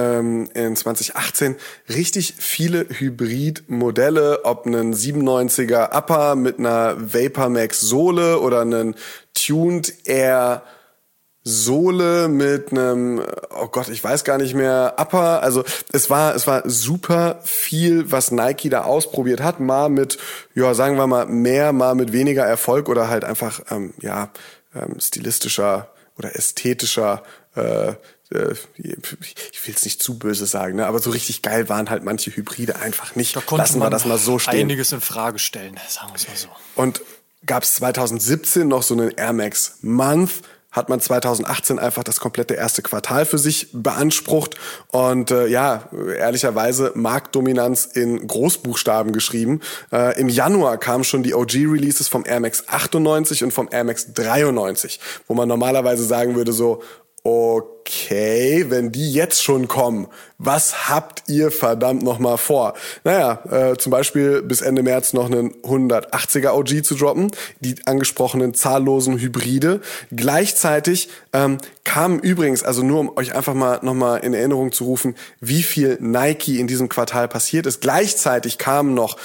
2018 richtig viele Hybrid-Modelle, ob einen 97er Upper mit einer Vapor Max Sohle oder einen Tuned Air Sohle mit einem, oh Gott, ich weiß gar nicht mehr, Upper. Also es war super viel, was Nike da ausprobiert hat. Mal mit, ja, sagen wir mal mehr, mal mit weniger Erfolg oder halt einfach, stilistischer oder ästhetischer, ich will es nicht zu böse sagen, ne? Aber so richtig geil waren halt manche Hybride einfach nicht. Da konnte Lassen wir das mal so stehen. Einiges in Frage stellen, sagen wir es mal so. Und gab es 2017 noch so einen Air Max Month, hat man 2018 einfach das komplette erste Quartal für sich beansprucht und ehrlicherweise Marktdominanz in Großbuchstaben geschrieben. Im Januar kamen schon die OG-Releases vom Air Max 98 und vom Air Max 93, wo man normalerweise sagen würde so, okay, wenn die jetzt schon kommen, was habt ihr verdammt noch mal vor? Naja, zum Beispiel bis Ende März noch einen 180er OG zu droppen, die angesprochenen zahllosen Hybride. Gleichzeitig kamen übrigens, also nur um euch einfach mal noch mal in Erinnerung zu rufen, wie viel Nike in diesem Quartal passiert ist. Gleichzeitig kamen noch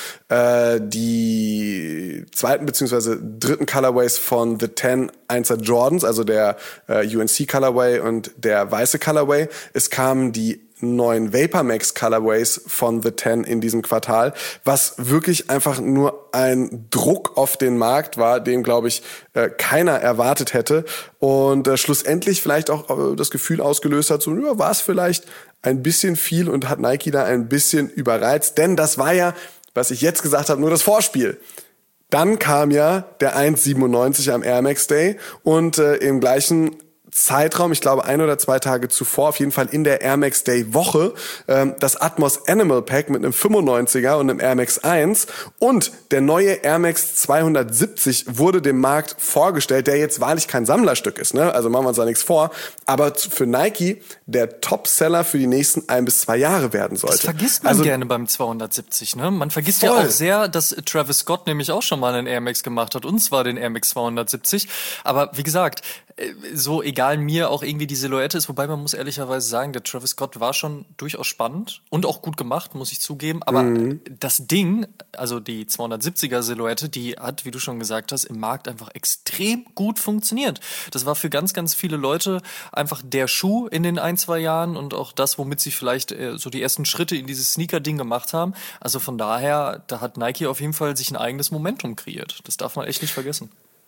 die zweiten bzw. dritten Colorways von The 10 1er Jordans, also der UNC Colorway und der weiße Colorway. Es kamen die neuen Vapor Max Colorways von The 10 in diesem Quartal, was wirklich einfach nur ein Druck auf den Markt war, den, glaube ich, keiner erwartet hätte und schlussendlich vielleicht auch das Gefühl ausgelöst hat, so ja, war es vielleicht ein bisschen viel und hat Nike da ein bisschen überreizt, denn das war ja, was ich jetzt gesagt habe, nur das Vorspiel. Dann kam ja der 197 am Air Max Day und im gleichen Zeitraum, ich glaube 1 oder 2 Tage zuvor, auf jeden Fall in der Air Max Day Woche, das Atmos Animal Pack mit einem 95er und einem Air Max 1 und der neue Air Max 270 wurde dem Markt vorgestellt, der jetzt wahrlich kein Sammlerstück ist, ne? Also machen wir uns da nichts vor, aber für Nike der Topseller für die nächsten 1 bis 2 Jahre werden sollte. Das vergisst man gerne beim 270, ne? Man vergisst voll. Ja auch sehr, dass Travis Scott nämlich auch schon mal einen Air Max gemacht hat, und zwar den Air Max 270, aber wie gesagt, so egal mir auch irgendwie die Silhouette ist, wobei man muss ehrlicherweise sagen, der Travis Scott war schon durchaus spannend und auch gut gemacht, muss ich zugeben, aber das Ding, also die 270er Silhouette, die hat, wie du schon gesagt hast, im Markt einfach extrem gut funktioniert. Das war für ganz, ganz viele Leute einfach der Schuh in den 1-2 Jahren und auch das, womit sie vielleicht so die ersten Schritte in dieses Sneaker-Ding gemacht haben. Also von daher, da hat Nike auf jeden Fall sich ein eigenes Momentum kreiert. Das darf man echt nicht vergessen.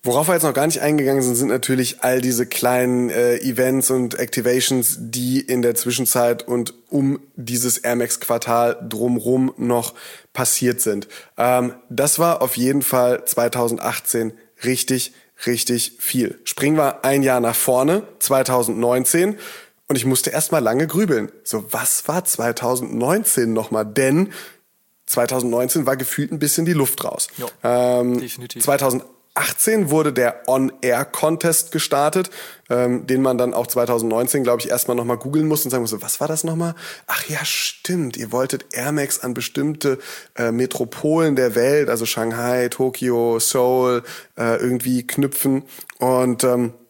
Worauf wir jetzt noch gar nicht eingegangen sind natürlich all diese kleinen Events und Activations, die in der Zwischenzeit und um dieses Air Max Quartal drumrum noch passiert sind. Das war auf jeden Fall 2018 richtig viel. Springen wir ein Jahr nach vorne, 2019. Und ich musste erstmal lange grübeln. So, was war 2019 nochmal? Denn 2019 war gefühlt ein bisschen die Luft raus. Definitiv. 2018 wurde der On-Air-Contest gestartet, den man dann auch 2019, glaube ich, erstmal nochmal googeln musste und sagen musste, was war das nochmal? Ach ja, stimmt, ihr wolltet Air Max an bestimmte Metropolen der Welt, also Shanghai, Tokio, Seoul, irgendwie knüpfen. Und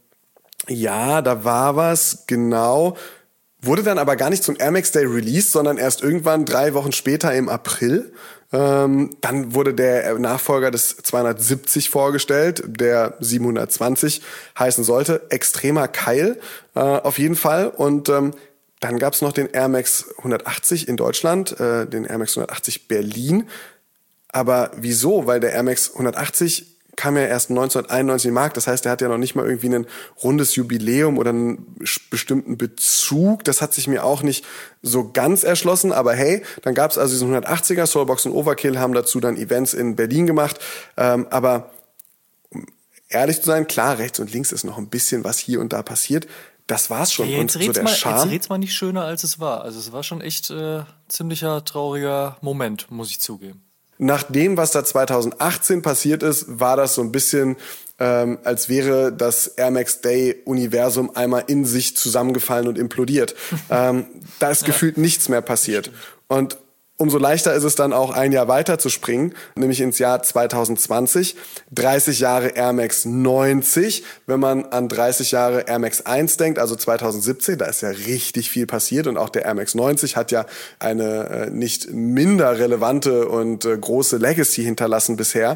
ja, da war was, genau. Wurde dann aber gar nicht zum Air Max Day released, sondern erst irgendwann 3 Wochen später im April. Dann wurde der Nachfolger des 270 vorgestellt, der 720 heißen sollte. Extremer Keil auf jeden Fall. Und dann gab's noch den Air Max 180 in Deutschland, den Air Max 180 Berlin. Aber wieso? Weil der Air Max 180 kam ja erst 1991 in den Markt. Das heißt, er hat ja noch nicht mal irgendwie ein rundes Jubiläum oder einen bestimmten Bezug. Das hat sich mir auch nicht so ganz erschlossen. Aber hey, dann gab es also diesen 180er. Soulbox und Overkill haben dazu dann Events in Berlin gemacht. Aber um ehrlich zu sein, klar, rechts und links ist noch ein bisschen was hier und da passiert. Das war's schon. Ja, und so der Charme. Jetzt red's mal nicht schöner, als es war. Also es war schon echt ziemlicher trauriger Moment, muss ich zugeben. Nach dem, was da 2018 passiert ist, war das so ein bisschen, als wäre das Air Max Day Universum einmal in sich zusammengefallen und implodiert. Da ist gefühlt nichts mehr passiert. Und umso leichter ist es dann auch, ein Jahr weiter zu springen, nämlich ins Jahr 2020. 30 Jahre Air Max 90. Wenn man an 30 Jahre Air Max 1 denkt, also 2017, da ist ja richtig viel passiert. Und auch der Air Max 90 hat ja eine nicht minder relevante und große Legacy hinterlassen bisher.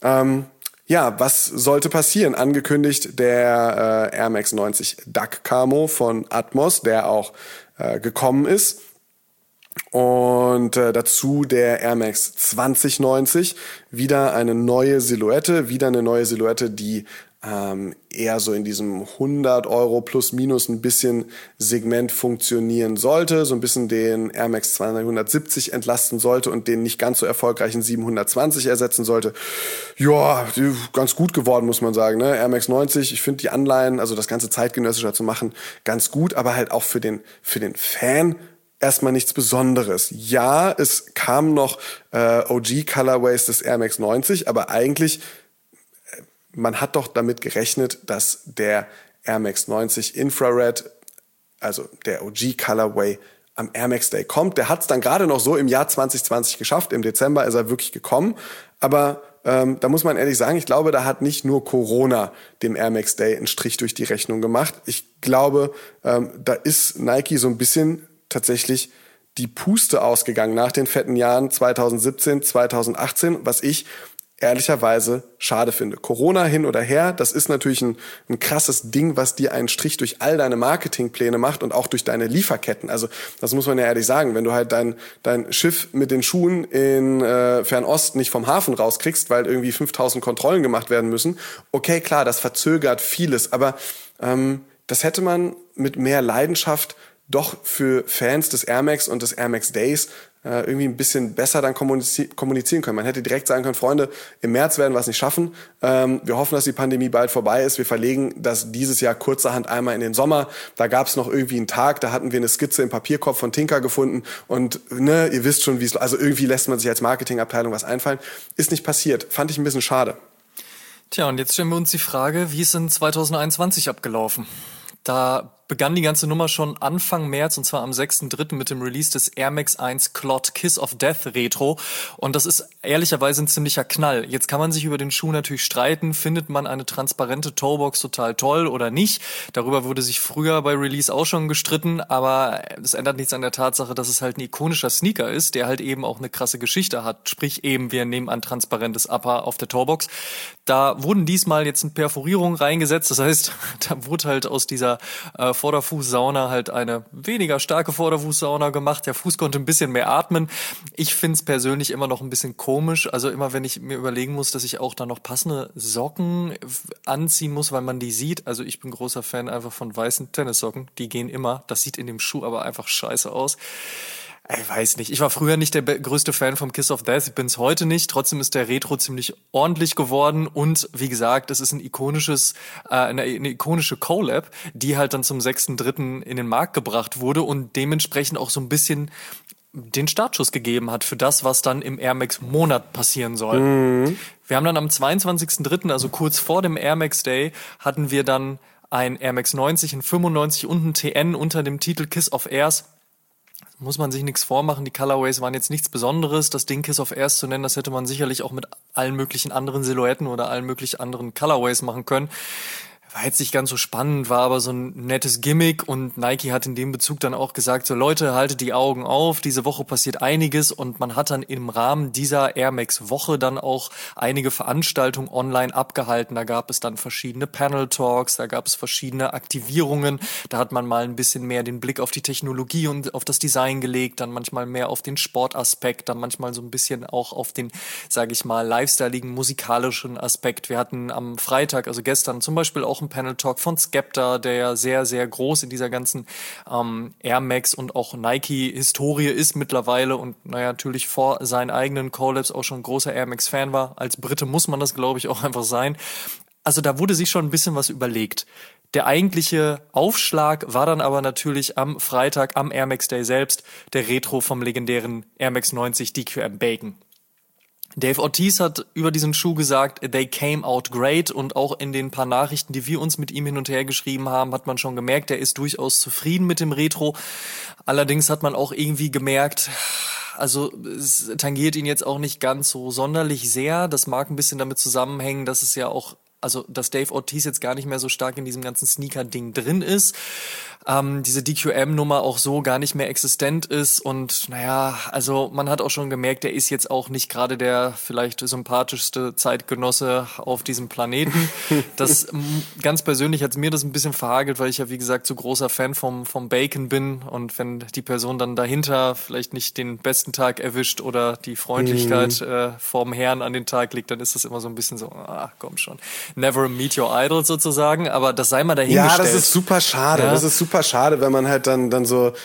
Ja, was sollte passieren? Angekündigt der Air Max 90 Duck Camo von Atmos, der auch gekommen ist. Und dazu der Air Max 2090, wieder eine neue Silhouette, die eher so in diesem 100 € plus minus ein bisschen Segment funktionieren sollte, so ein bisschen den Air Max 270 entlasten sollte und den nicht ganz so erfolgreichen 720 ersetzen sollte. Ja, ganz gut geworden, muss man sagen, ne? Air Max 90, ich finde die Anleihen, also das Ganze zeitgenössischer zu machen, ganz gut, aber halt auch für den Fan erstmal nichts Besonderes. Ja, es kamen noch OG Colorways des Air Max 90, aber eigentlich, man hat doch damit gerechnet, dass der Air Max 90 Infrared, also der OG Colorway, am Air Max Day kommt. Der hat es dann gerade noch so im Jahr 2020 geschafft. Im Dezember ist er wirklich gekommen. Aber da muss man ehrlich sagen, ich glaube, da hat nicht nur Corona dem Air Max Day einen Strich durch die Rechnung gemacht. Ich glaube, da ist Nike so ein bisschen tatsächlich die Puste ausgegangen nach den fetten Jahren 2017, 2018, was ich ehrlicherweise schade finde. Corona hin oder her, das ist natürlich ein krasses Ding, was dir einen Strich durch all deine Marketingpläne macht und auch durch deine Lieferketten. Also das muss man ja ehrlich sagen, wenn du halt dein Schiff mit den Schuhen in Fernost nicht vom Hafen rauskriegst, weil irgendwie 5000 Kontrollen gemacht werden müssen, okay, klar, das verzögert vieles, aber das hätte man mit mehr Leidenschaft doch für Fans des Air Max und des Air Max Days irgendwie ein bisschen besser dann kommunizieren können. Man hätte direkt sagen können, Freunde, im März werden wir es nicht schaffen. Wir hoffen, dass die Pandemie bald vorbei ist. Wir verlegen das dieses Jahr kurzerhand einmal in den Sommer. Da gab es noch irgendwie einen Tag, da hatten wir eine Skizze im Papierkorb von Tinker gefunden und ne, ihr wisst schon, wie es, also irgendwie lässt man sich als Marketingabteilung was einfallen. Ist nicht passiert. Fand ich ein bisschen schade. Tja, und jetzt stellen wir uns die Frage, wie ist in 2021 abgelaufen? Da begann die ganze Nummer schon Anfang März, und zwar am 6.3. mit dem Release des Air Max 1 Clot Kiss of Death Retro. Und das ist ehrlicherweise ein ziemlicher Knall. Jetzt kann man sich über den Schuh natürlich streiten. Findet man eine transparente Toebox total toll oder nicht? Darüber wurde sich früher bei Release auch schon gestritten, aber es ändert nichts an der Tatsache, dass es halt ein ikonischer Sneaker ist, der halt eben auch eine krasse Geschichte hat. Sprich eben, wir nehmen ein transparentes Upper auf der Toebox. Da wurden diesmal jetzt Perforierungen reingesetzt. Das heißt, da wurde halt aus dieser der Vorderfußsauna halt eine weniger starke Vorderfußsauna gemacht. Der Fuß konnte ein bisschen mehr atmen. Ich find's persönlich immer noch ein bisschen komisch. Also immer, wenn ich mir überlegen muss, dass ich auch da noch passende Socken anziehen muss, weil man die sieht. Also ich bin großer Fan einfach von weißen Tennissocken. Die gehen immer. Das sieht in dem Schuh aber einfach scheiße aus. Ich weiß nicht. Ich war früher nicht der größte Fan vom Kiss of Death. Ich bin's heute nicht. Trotzdem ist der Retro ziemlich ordentlich geworden. Und wie gesagt, es ist ein eine ikonische Collab, die halt dann zum 6.3. in den Markt gebracht wurde und dementsprechend auch so ein bisschen den Startschuss gegeben hat für das, was dann im Air Max Monat passieren soll. Mhm. Wir haben dann am 22.3., also kurz vor dem Air Max Day, hatten wir dann ein Air Max 90, ein 95 und ein TN unter dem Titel Kiss of Airs. Muss man sich nichts vormachen, die Colorways waren jetzt nichts Besonderes. Das Ding Kiss of Airs zu nennen, das hätte man sicherlich auch mit allen möglichen anderen Silhouetten oder allen möglichen anderen Colorways machen können. War jetzt nicht ganz so spannend, war aber so ein nettes Gimmick und Nike hat in dem Bezug dann auch gesagt, so Leute, haltet die Augen auf, diese Woche passiert einiges und man hat dann im Rahmen dieser Air Max Woche dann auch einige Veranstaltungen online abgehalten. Da gab es dann verschiedene Panel Talks, da gab es verschiedene Aktivierungen, da hat man mal ein bisschen mehr den Blick auf die Technologie und auf das Design gelegt, dann manchmal mehr auf den Sportaspekt, dann manchmal so ein bisschen auch auf den, sage ich mal, lifestyleigen, musikalischen Aspekt. Wir hatten am Freitag, also gestern zum Beispiel auch Panel Talk von Skepta, der ja sehr, sehr groß in dieser ganzen Air Max und auch Nike-Historie ist mittlerweile und natürlich vor seinen eigenen Collabs auch schon ein großer Air Max-Fan war. Als Brite muss man das, glaube ich, auch einfach sein. Also da wurde sich schon ein bisschen was überlegt. Der eigentliche Aufschlag war dann aber natürlich am Freitag, am Air Max Day selbst, der Retro vom legendären Air Max 90 DQM Bacon. Dave Ortiz hat über diesen Schuh gesagt, they came out great und auch in den paar Nachrichten, die wir uns mit ihm hin und her geschrieben haben, hat man schon gemerkt, er ist durchaus zufrieden mit dem Retro. Allerdings hat man auch irgendwie gemerkt, also es tangiert ihn jetzt auch nicht ganz so sonderlich sehr. Das mag ein bisschen damit zusammenhängen, dass es ja auch, also dass Dave Ortiz jetzt gar nicht mehr so stark in diesem ganzen Sneaker-Ding drin ist. Diese DQM-Nummer auch so gar nicht mehr existent ist und also man hat auch schon gemerkt, der ist jetzt auch nicht gerade der vielleicht sympathischste Zeitgenosse auf diesem Planeten. Das ganz persönlich hat mir das ein bisschen verhagelt, weil ich ja wie gesagt so großer Fan vom Bacon bin und wenn die Person dann dahinter vielleicht nicht den besten Tag erwischt oder die Freundlichkeit vorm Herrn an den Tag legt, dann ist das immer so ein bisschen so, komm schon, never meet your idol sozusagen, aber das sei mal dahingestellt. Ja, das ist super schade, das ist super schade, wenn man halt dann so,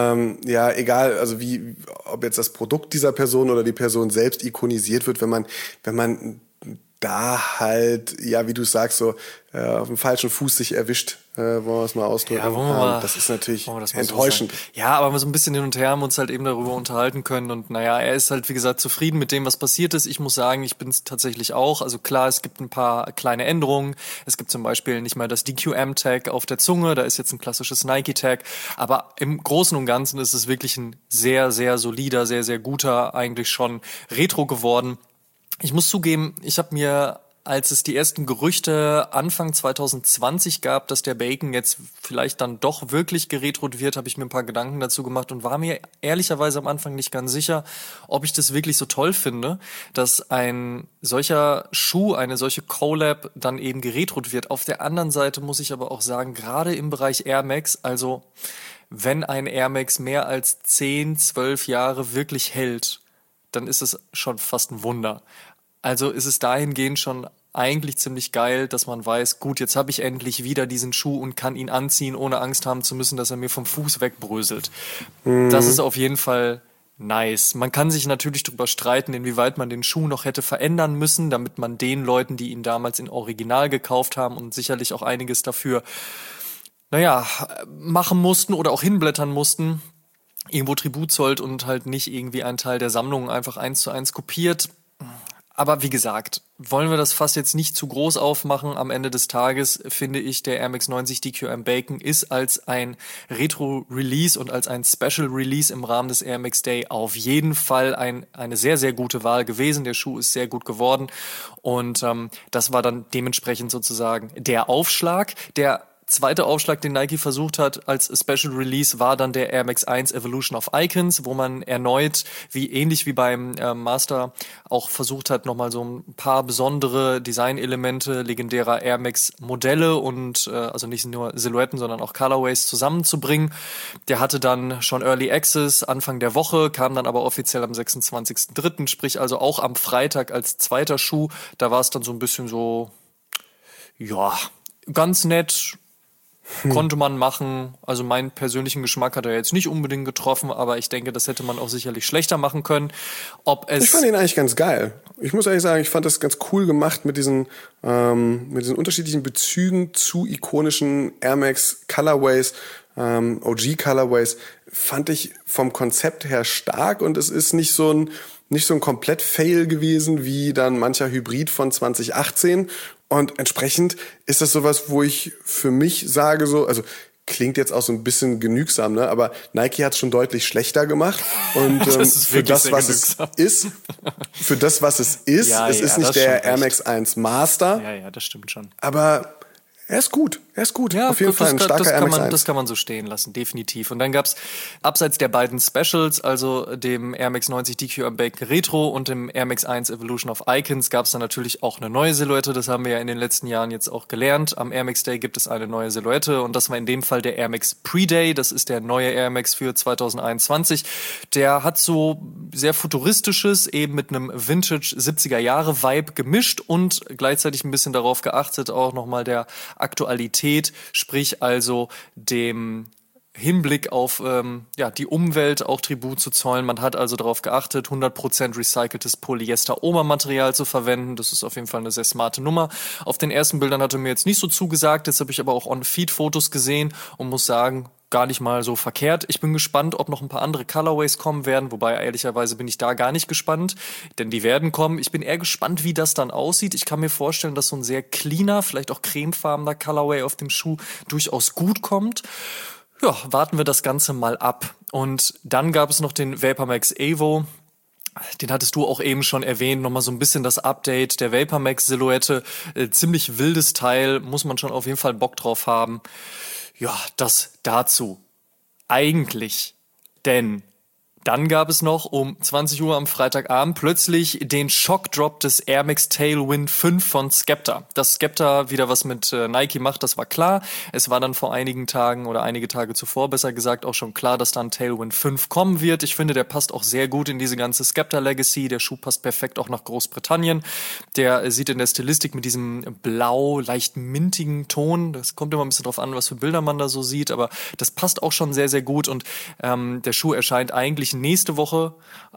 egal, also ob jetzt das Produkt dieser Person oder die Person selbst ikonisiert wird, wenn man da halt, wie du sagst, so auf dem falschen Fuß sich erwischt, wollen wir es mal ausdrücken. Ja, das ist natürlich enttäuschend. So aber so ein bisschen hin und her haben wir uns halt eben darüber unterhalten können und er ist halt, wie gesagt, zufrieden mit dem, was passiert ist. Ich muss sagen, ich bin es tatsächlich auch. Also klar, es gibt ein paar kleine Änderungen. Es gibt zum Beispiel nicht mal das DQM-Tag auf der Zunge, da ist jetzt ein klassisches Nike-Tag. Aber im Großen und Ganzen ist es wirklich ein sehr, sehr solider, sehr, sehr guter, eigentlich schon Retro geworden. Ich muss zugeben, ich habe mir, als es die ersten Gerüchte Anfang 2020 gab, dass der Bacon jetzt vielleicht dann doch wirklich geretrot wird, habe ich mir ein paar Gedanken dazu gemacht und war mir ehrlicherweise am Anfang nicht ganz sicher, ob ich das wirklich so toll finde, dass ein solcher Schuh, eine solche Collab dann eben geretrot wird. Auf der anderen Seite muss ich aber auch sagen, gerade im Bereich Air Max, also wenn ein Air Max mehr als 10, 12 Jahre wirklich hält, dann ist es schon fast ein Wunder. Also ist es dahingehend schon eigentlich ziemlich geil, dass man weiß, gut, jetzt habe ich endlich wieder diesen Schuh und kann ihn anziehen, ohne Angst haben zu müssen, dass er mir vom Fuß wegbröselt. Das ist auf jeden Fall nice. Man kann sich natürlich darüber streiten, inwieweit man den Schuh noch hätte verändern müssen, damit man den Leuten, die ihn damals in Original gekauft haben und sicherlich auch einiges dafür, machen mussten oder auch hinblättern mussten, irgendwo Tribut zollt und halt nicht irgendwie einen Teil der Sammlung einfach 1:1 kopiert. Aber wie gesagt, wollen wir das Fass jetzt nicht zu groß aufmachen. Am Ende des Tages finde ich, der Air Max 90 DQM Bacon ist als ein Retro-Release und als ein Special-Release im Rahmen des Air Max Day auf jeden Fall eine sehr, sehr gute Wahl gewesen. Der Schuh ist sehr gut geworden und das war dann dementsprechend sozusagen der Aufschlag, der zweite Aufschlag, den Nike versucht hat als Special Release, war dann der Air Max 1 Evolution of Icons, wo man erneut, ähnlich wie beim Master, auch versucht hat, nochmal so ein paar besondere Designelemente legendärer Air Max Modelle und also nicht nur Silhouetten, sondern auch Colorways zusammenzubringen. Der hatte dann schon Early Access Anfang der Woche, kam dann aber offiziell am 26.03., sprich also auch am Freitag als zweiter Schuh. Da war es dann so ein bisschen so, ja, ganz nett, konnte man machen. Also meinen persönlichen Geschmack hat er jetzt nicht unbedingt getroffen, aber ich denke, das hätte man auch sicherlich schlechter machen können. Ich fand ihn eigentlich ganz geil. Ich muss ehrlich sagen, ich fand das ganz cool gemacht mit diesen unterschiedlichen Bezügen zu ikonischen Air Max Colorways, OG Colorways. Fand ich vom Konzept her stark, und es ist nicht so ein Komplett-Fail gewesen wie dann mancher Hybrid von 2018. Und entsprechend ist das sowas, wo ich für mich sage, also klingt jetzt auch so ein bisschen genügsam, ne? Aber Nike hat es schon deutlich schlechter gemacht. Und für das, was es ist, Ja, es ist nicht der Air Max 1 Master. Ja, das stimmt schon. Aber er ist gut. Ja, auf jeden Fall ein starker Air Max 1. Das kann man so stehen lassen, definitiv. Und dann gab's abseits der beiden Specials, also dem Air Max 90 DQ am Bacon Retro und dem Air Max 1 Evolution of Icons, gab's dann natürlich auch eine neue Silhouette. Das haben wir ja in den letzten Jahren jetzt auch gelernt. Am Air Max Day gibt es eine neue Silhouette, und das war in dem Fall der Air Max Pre-Day. Das ist der neue Air Max für 2021. Der hat so sehr futuristisches, eben mit einem Vintage 70er-Jahre-Vibe gemischt und gleichzeitig ein bisschen darauf geachtet, auch nochmal der Aktualität, sprich also dem Hinblick auf die Umwelt auch Tribut zu zollen. Man hat also darauf geachtet, 100% recyceltes Polyester-Oma-Material zu verwenden. Das ist auf jeden Fall eine sehr smarte Nummer. Auf den ersten Bildern hatte mir jetzt nicht so zugesagt. Jetzt habe ich aber auch On-Feed-Fotos gesehen und muss sagen, gar nicht mal so verkehrt. Ich bin gespannt, ob noch ein paar andere Colorways kommen werden, wobei ehrlicherweise bin ich da gar nicht gespannt, denn die werden kommen. Ich bin eher gespannt, wie das dann aussieht. Ich kann mir vorstellen, dass so ein sehr cleaner, vielleicht auch cremefarbener Colorway auf dem Schuh durchaus gut kommt. Ja, warten wir das Ganze mal ab. Und dann gab es noch den VaporMax Evo. Den hattest du auch eben schon erwähnt, nochmal so ein bisschen das Update der VaporMax-Silhouette. Ziemlich wildes Teil, muss man schon auf jeden Fall Bock drauf haben. Ja, das dazu. Eigentlich. Denn dann gab es noch um 20 Uhr am Freitagabend plötzlich den Shockdrop des Air Max Tailwind 5 von Skepta. Dass Skepta wieder was mit Nike macht, das war klar. Es war dann vor einigen Tagen oder einige Tage zuvor, besser gesagt, auch schon klar, dass dann Tailwind 5 kommen wird. Ich finde, der passt auch sehr gut in diese ganze Skepta-Legacy. Der Schuh passt perfekt auch nach Großbritannien. Der sieht in der Stilistik mit diesem blau, leicht mintigen Ton, das kommt immer ein bisschen drauf an, was für Bilder man da so sieht, aber das passt auch schon sehr, sehr gut. Und der Schuh erscheint eigentlich nächste Woche,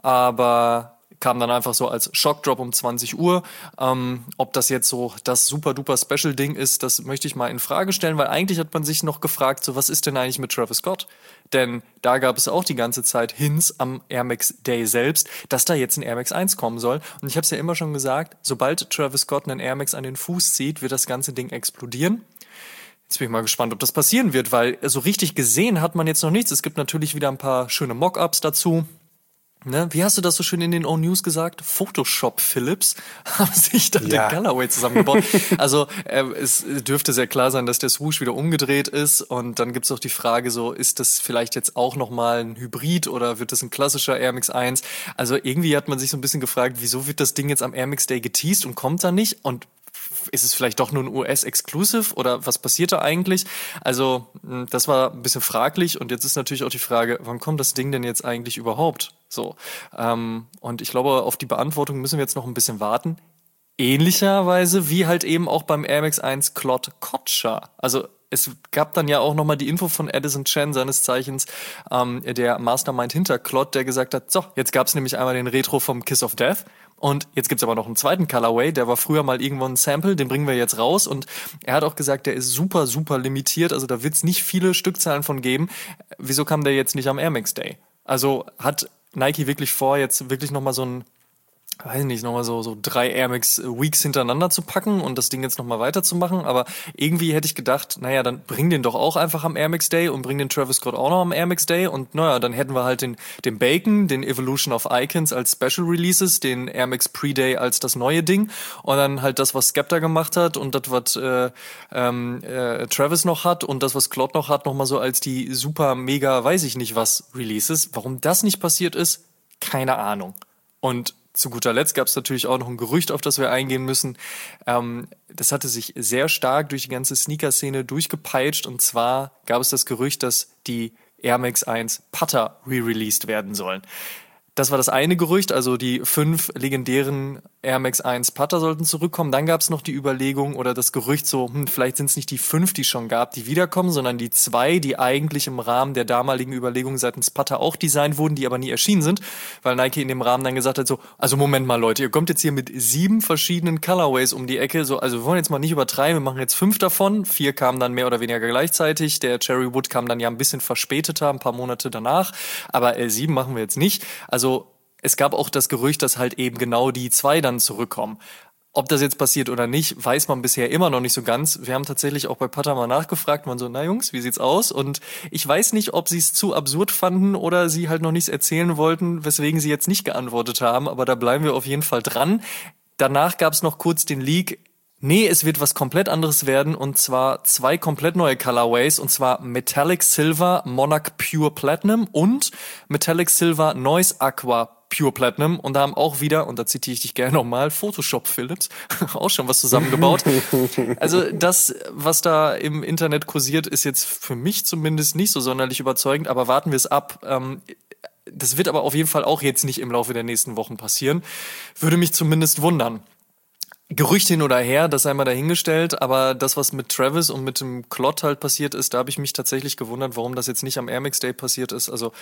aber kam dann einfach so als Shockdrop um 20 Uhr. Ob das jetzt so das super-duper Special-Ding ist, das möchte ich mal in Frage stellen, weil eigentlich hat man sich noch gefragt, so was ist denn eigentlich mit Travis Scott? Denn da gab es auch die ganze Zeit Hints am Air Max Day selbst, dass da jetzt ein Air Max 1 kommen soll. Und ich habe es ja immer schon gesagt, sobald Travis Scott einen Air Max an den Fuß zieht, wird das ganze Ding explodieren. Jetzt bin ich mal gespannt, ob das passieren wird, weil so richtig gesehen hat man jetzt noch nichts. Es gibt natürlich wieder ein paar schöne Mock-ups dazu. Ne? Wie hast du das so schön in den O-News gesagt? Photoshop Philips haben sich da den Colorway zusammengebaut. Also es dürfte sehr klar sein, dass der Swoosh wieder umgedreht ist. Und dann gibt's auch die Frage so, ist das vielleicht jetzt auch nochmal ein Hybrid oder wird das ein klassischer Air Max 1? Also irgendwie hat man sich so ein bisschen gefragt, wieso wird das Ding jetzt am Air Max Day geteased und kommt da nicht? Und ist es vielleicht doch nur ein US-Exclusive oder was passiert da eigentlich? Also das war ein bisschen fraglich, und jetzt ist natürlich auch die Frage, wann kommt das Ding denn jetzt eigentlich überhaupt? So, und ich glaube, auf die Beantwortung müssen wir jetzt noch ein bisschen warten. Ähnlicherweise wie halt eben auch beim Air Max 1 Claude Kotscher. Also es gab dann ja auch nochmal die Info von Edison Chen, seines Zeichens der Mastermind hinter Claude, der gesagt hat, so, jetzt gab's nämlich einmal den Retro vom Kiss of Death. Und jetzt gibt's aber noch einen zweiten Colorway, der war früher mal irgendwo ein Sample, den bringen wir jetzt raus. Und er hat auch gesagt, der ist super, super limitiert, also da wird's nicht viele Stückzahlen von geben. Wieso kam der jetzt nicht am Air Max Day? Also hat Nike wirklich vor, jetzt wirklich nochmal so ein weiß nicht, nochmal so 3 Air Max Weeks hintereinander zu packen und das Ding jetzt nochmal weiterzumachen. Aber irgendwie hätte ich gedacht, naja, dann bring den doch auch einfach am Air Max Day und bring den Travis Scott auch noch am Air Max Day. Und naja, dann hätten wir halt den Bacon, den Evolution of Icons als Special Releases, den Air Max Pre-Day als das neue Ding und dann halt das, was Skepta gemacht hat und das, was Travis noch hat und das, was Claude noch hat, nochmal so als die super, mega, weiß ich nicht was Releases. Warum das nicht passiert ist, keine Ahnung. Und zu guter Letzt gab es natürlich auch noch ein Gerücht, auf das wir eingehen müssen. Das hatte sich sehr stark durch die ganze Sneaker-Szene durchgepeitscht. Und zwar gab es das Gerücht, dass die Air Max 1 Putter re-released werden sollen. Das war das eine Gerücht, also die 5 legendären Air Max 1 Putter sollten zurückkommen. Dann gab es noch die Überlegung oder das Gerücht so, vielleicht sind es nicht die 5, die schon gab, die wiederkommen, sondern die 2, die eigentlich im Rahmen der damaligen Überlegung seitens Putter auch designt wurden, die aber nie erschienen sind, weil Nike in dem Rahmen dann gesagt hat so, also Moment mal Leute, ihr kommt jetzt hier mit 7 verschiedenen Colorways um die Ecke, so, also wir wollen jetzt mal nicht übertreiben, wir machen jetzt 5 davon, 4 kamen dann mehr oder weniger gleichzeitig, der Cherry Wood kam dann ja ein bisschen verspäteter, ein paar Monate danach, aber 7 machen wir jetzt nicht, also es gab auch das Gerücht, dass halt eben genau die 2 dann zurückkommen. Ob das jetzt passiert oder nicht, weiß man bisher immer noch nicht so ganz. Wir haben tatsächlich auch bei Putter mal nachgefragt, man so, na Jungs, wie sieht's aus? Und ich weiß nicht, ob sie es zu absurd fanden oder sie halt noch nichts erzählen wollten, weswegen sie jetzt nicht geantwortet haben, aber da bleiben wir auf jeden Fall dran. Danach gab es noch kurz den Leak, nee, es wird was komplett anderes werden und zwar 2 komplett neue Colorways und zwar Metallic Silver Monarch Pure Platinum und Metallic Silver Noise Aqua Pure Platinum und da haben auch wieder, und da zitiere ich dich gerne nochmal, Photoshop Philips, auch schon was zusammengebaut. Also das, was da im Internet kursiert, ist jetzt für mich zumindest nicht so sonderlich überzeugend, aber warten wir es ab. Das wird aber auf jeden Fall auch jetzt nicht im Laufe der nächsten Wochen passieren. Würde mich zumindest wundern. Gerücht hin oder her, das sei mal dahingestellt, aber das, was mit Travis und mit dem Claude halt passiert ist, da habe ich mich tatsächlich gewundert, warum das jetzt nicht am Air Max Day passiert ist. Also,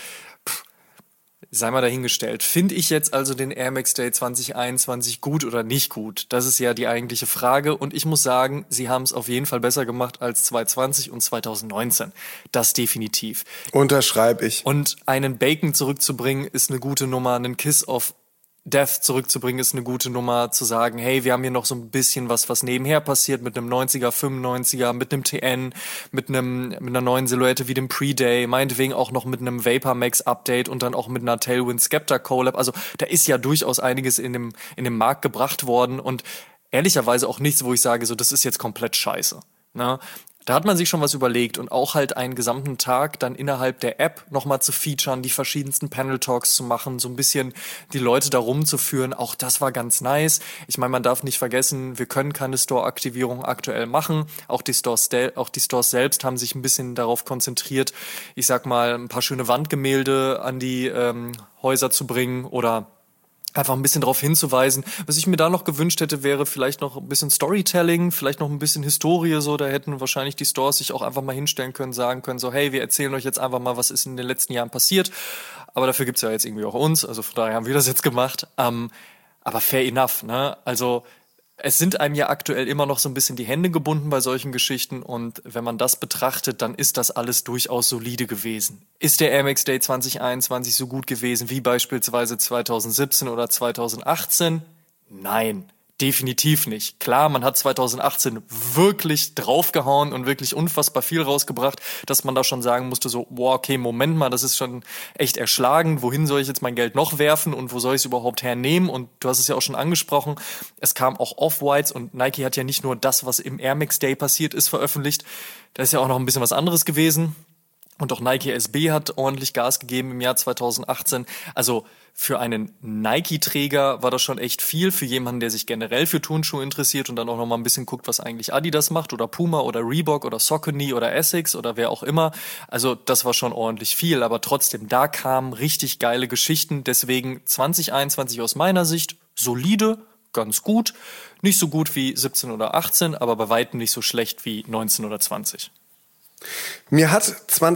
sei mal dahingestellt. Finde ich jetzt also den Air Max Day 2021 gut oder nicht gut? Das ist ja die eigentliche Frage und ich muss sagen, sie haben es auf jeden Fall besser gemacht als 2020 und 2019. Das definitiv. Unterschreibe ich. Und einen Bacon zurückzubringen ist eine gute Nummer, einen Kiss of Death zurückzubringen ist eine gute Nummer, zu sagen, hey, wir haben hier noch so ein bisschen was nebenher passiert mit einem 90er, 95er, mit einem TN, mit einer neuen Silhouette wie dem Pre-Day, meinetwegen auch noch mit einem Vapor Max Update und dann auch mit einer Tailwind Skepta Collab. Also da ist ja durchaus einiges in dem Markt gebracht worden und ehrlicherweise auch nichts, wo ich sage, so das ist jetzt komplett scheiße. Ne? Da hat man sich schon was überlegt und auch halt einen gesamten Tag dann innerhalb der App nochmal zu featuren, die verschiedensten Panel-Talks zu machen, so ein bisschen die Leute da rumzuführen. Auch das war ganz nice. Ich meine, man darf nicht vergessen, wir können keine Store-Aktivierung aktuell machen. Auch die Stores selbst haben sich ein bisschen darauf konzentriert, ich sag mal, ein paar schöne Wandgemälde an die Häuser zu bringen oder einfach ein bisschen darauf hinzuweisen. Was ich mir da noch gewünscht hätte, wäre vielleicht noch ein bisschen Storytelling, vielleicht noch ein bisschen Historie, so. Da hätten wahrscheinlich die Stores sich auch einfach mal hinstellen können, sagen können, so, hey, wir erzählen euch jetzt einfach mal, was ist in den letzten Jahren passiert. Aber dafür gibt's ja jetzt irgendwie auch uns, also von daher haben wir das jetzt gemacht. Aber fair enough, ne? Also, es sind einem ja aktuell immer noch so ein bisschen die Hände gebunden bei solchen Geschichten und wenn man das betrachtet, dann ist das alles durchaus solide gewesen. Ist der Air Max Day 2021 so gut gewesen wie beispielsweise 2017 oder 2018? Nein, definitiv nicht. Klar, man hat 2018 wirklich draufgehauen und wirklich unfassbar viel rausgebracht, dass man da schon sagen musste so, boah, okay, Moment mal, das ist schon echt erschlagend. Wohin soll ich jetzt mein Geld noch werfen und wo soll ich es überhaupt hernehmen? Und du hast es ja auch schon angesprochen, es kam auch Off-Whites und Nike hat ja nicht nur das, was im Air Max Day passiert ist, veröffentlicht. Da ist ja auch noch ein bisschen was anderes gewesen. Und auch Nike SB hat ordentlich Gas gegeben im Jahr 2018. Also für einen Nike-Träger war das schon echt viel. Für jemanden, der sich generell für Turnschuhe interessiert und dann auch noch mal ein bisschen guckt, was eigentlich Adidas macht oder Puma oder Reebok oder Saucony oder Essex oder wer auch immer. Also das war schon ordentlich viel. Aber trotzdem, da kamen richtig geile Geschichten. Deswegen 2021 aus meiner Sicht solide, ganz gut. Nicht so gut wie 17 oder 18, aber bei weitem nicht so schlecht wie 19 oder 20. Mir hat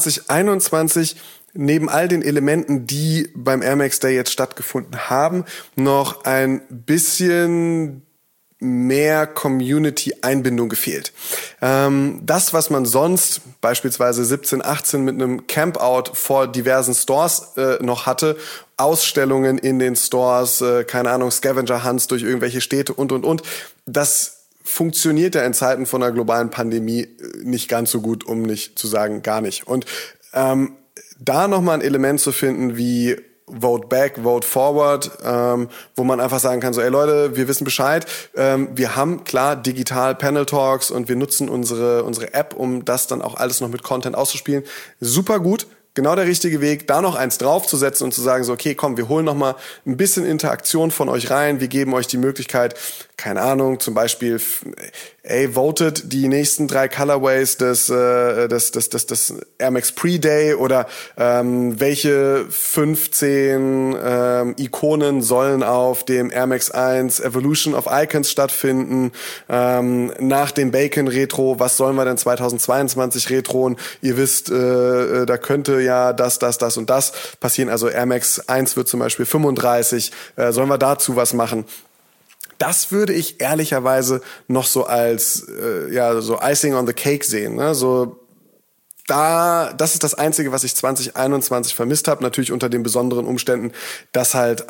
2021 neben all den Elementen, die beim Air Max Day jetzt stattgefunden haben, noch ein bisschen mehr Community-Einbindung gefehlt. Das, was man sonst beispielsweise 17, 18 mit einem Campout vor diversen Stores noch hatte, Ausstellungen in den Stores, keine Ahnung, Scavenger-Hunts durch irgendwelche Städte und, das funktioniert ja in Zeiten von einer globalen Pandemie nicht ganz so gut, um nicht zu sagen gar nicht. Und da nochmal ein Element zu finden wie Vote Back, Vote Forward, wo man einfach sagen kann, so, ey Leute, wir wissen Bescheid, wir haben klar digital Panel Talks und wir nutzen unsere App, um das dann auch alles noch mit Content auszuspielen. Super gut. Genau der richtige Weg, da noch eins draufzusetzen und zu sagen so, okay, komm, wir holen noch mal ein bisschen Interaktion von euch rein, wir geben euch die Möglichkeit, keine Ahnung, zum Beispiel, votet die nächsten 3 Colorways des Air Max Pre-Day oder welche 15 Ikonen sollen auf dem Air Max 1 Evolution of Icons stattfinden, nach dem Bacon Retro, was sollen wir denn 2022 retroen? Ihr wisst, da könnte ja das und das passieren, also Air Max 1 wird zum Beispiel 35, sollen wir dazu was machen? Das würde ich ehrlicherweise noch so als so Icing on the Cake sehen. Ne? So das ist das Einzige, was ich 2021 vermisst habe. Natürlich unter den besonderen Umständen, dass halt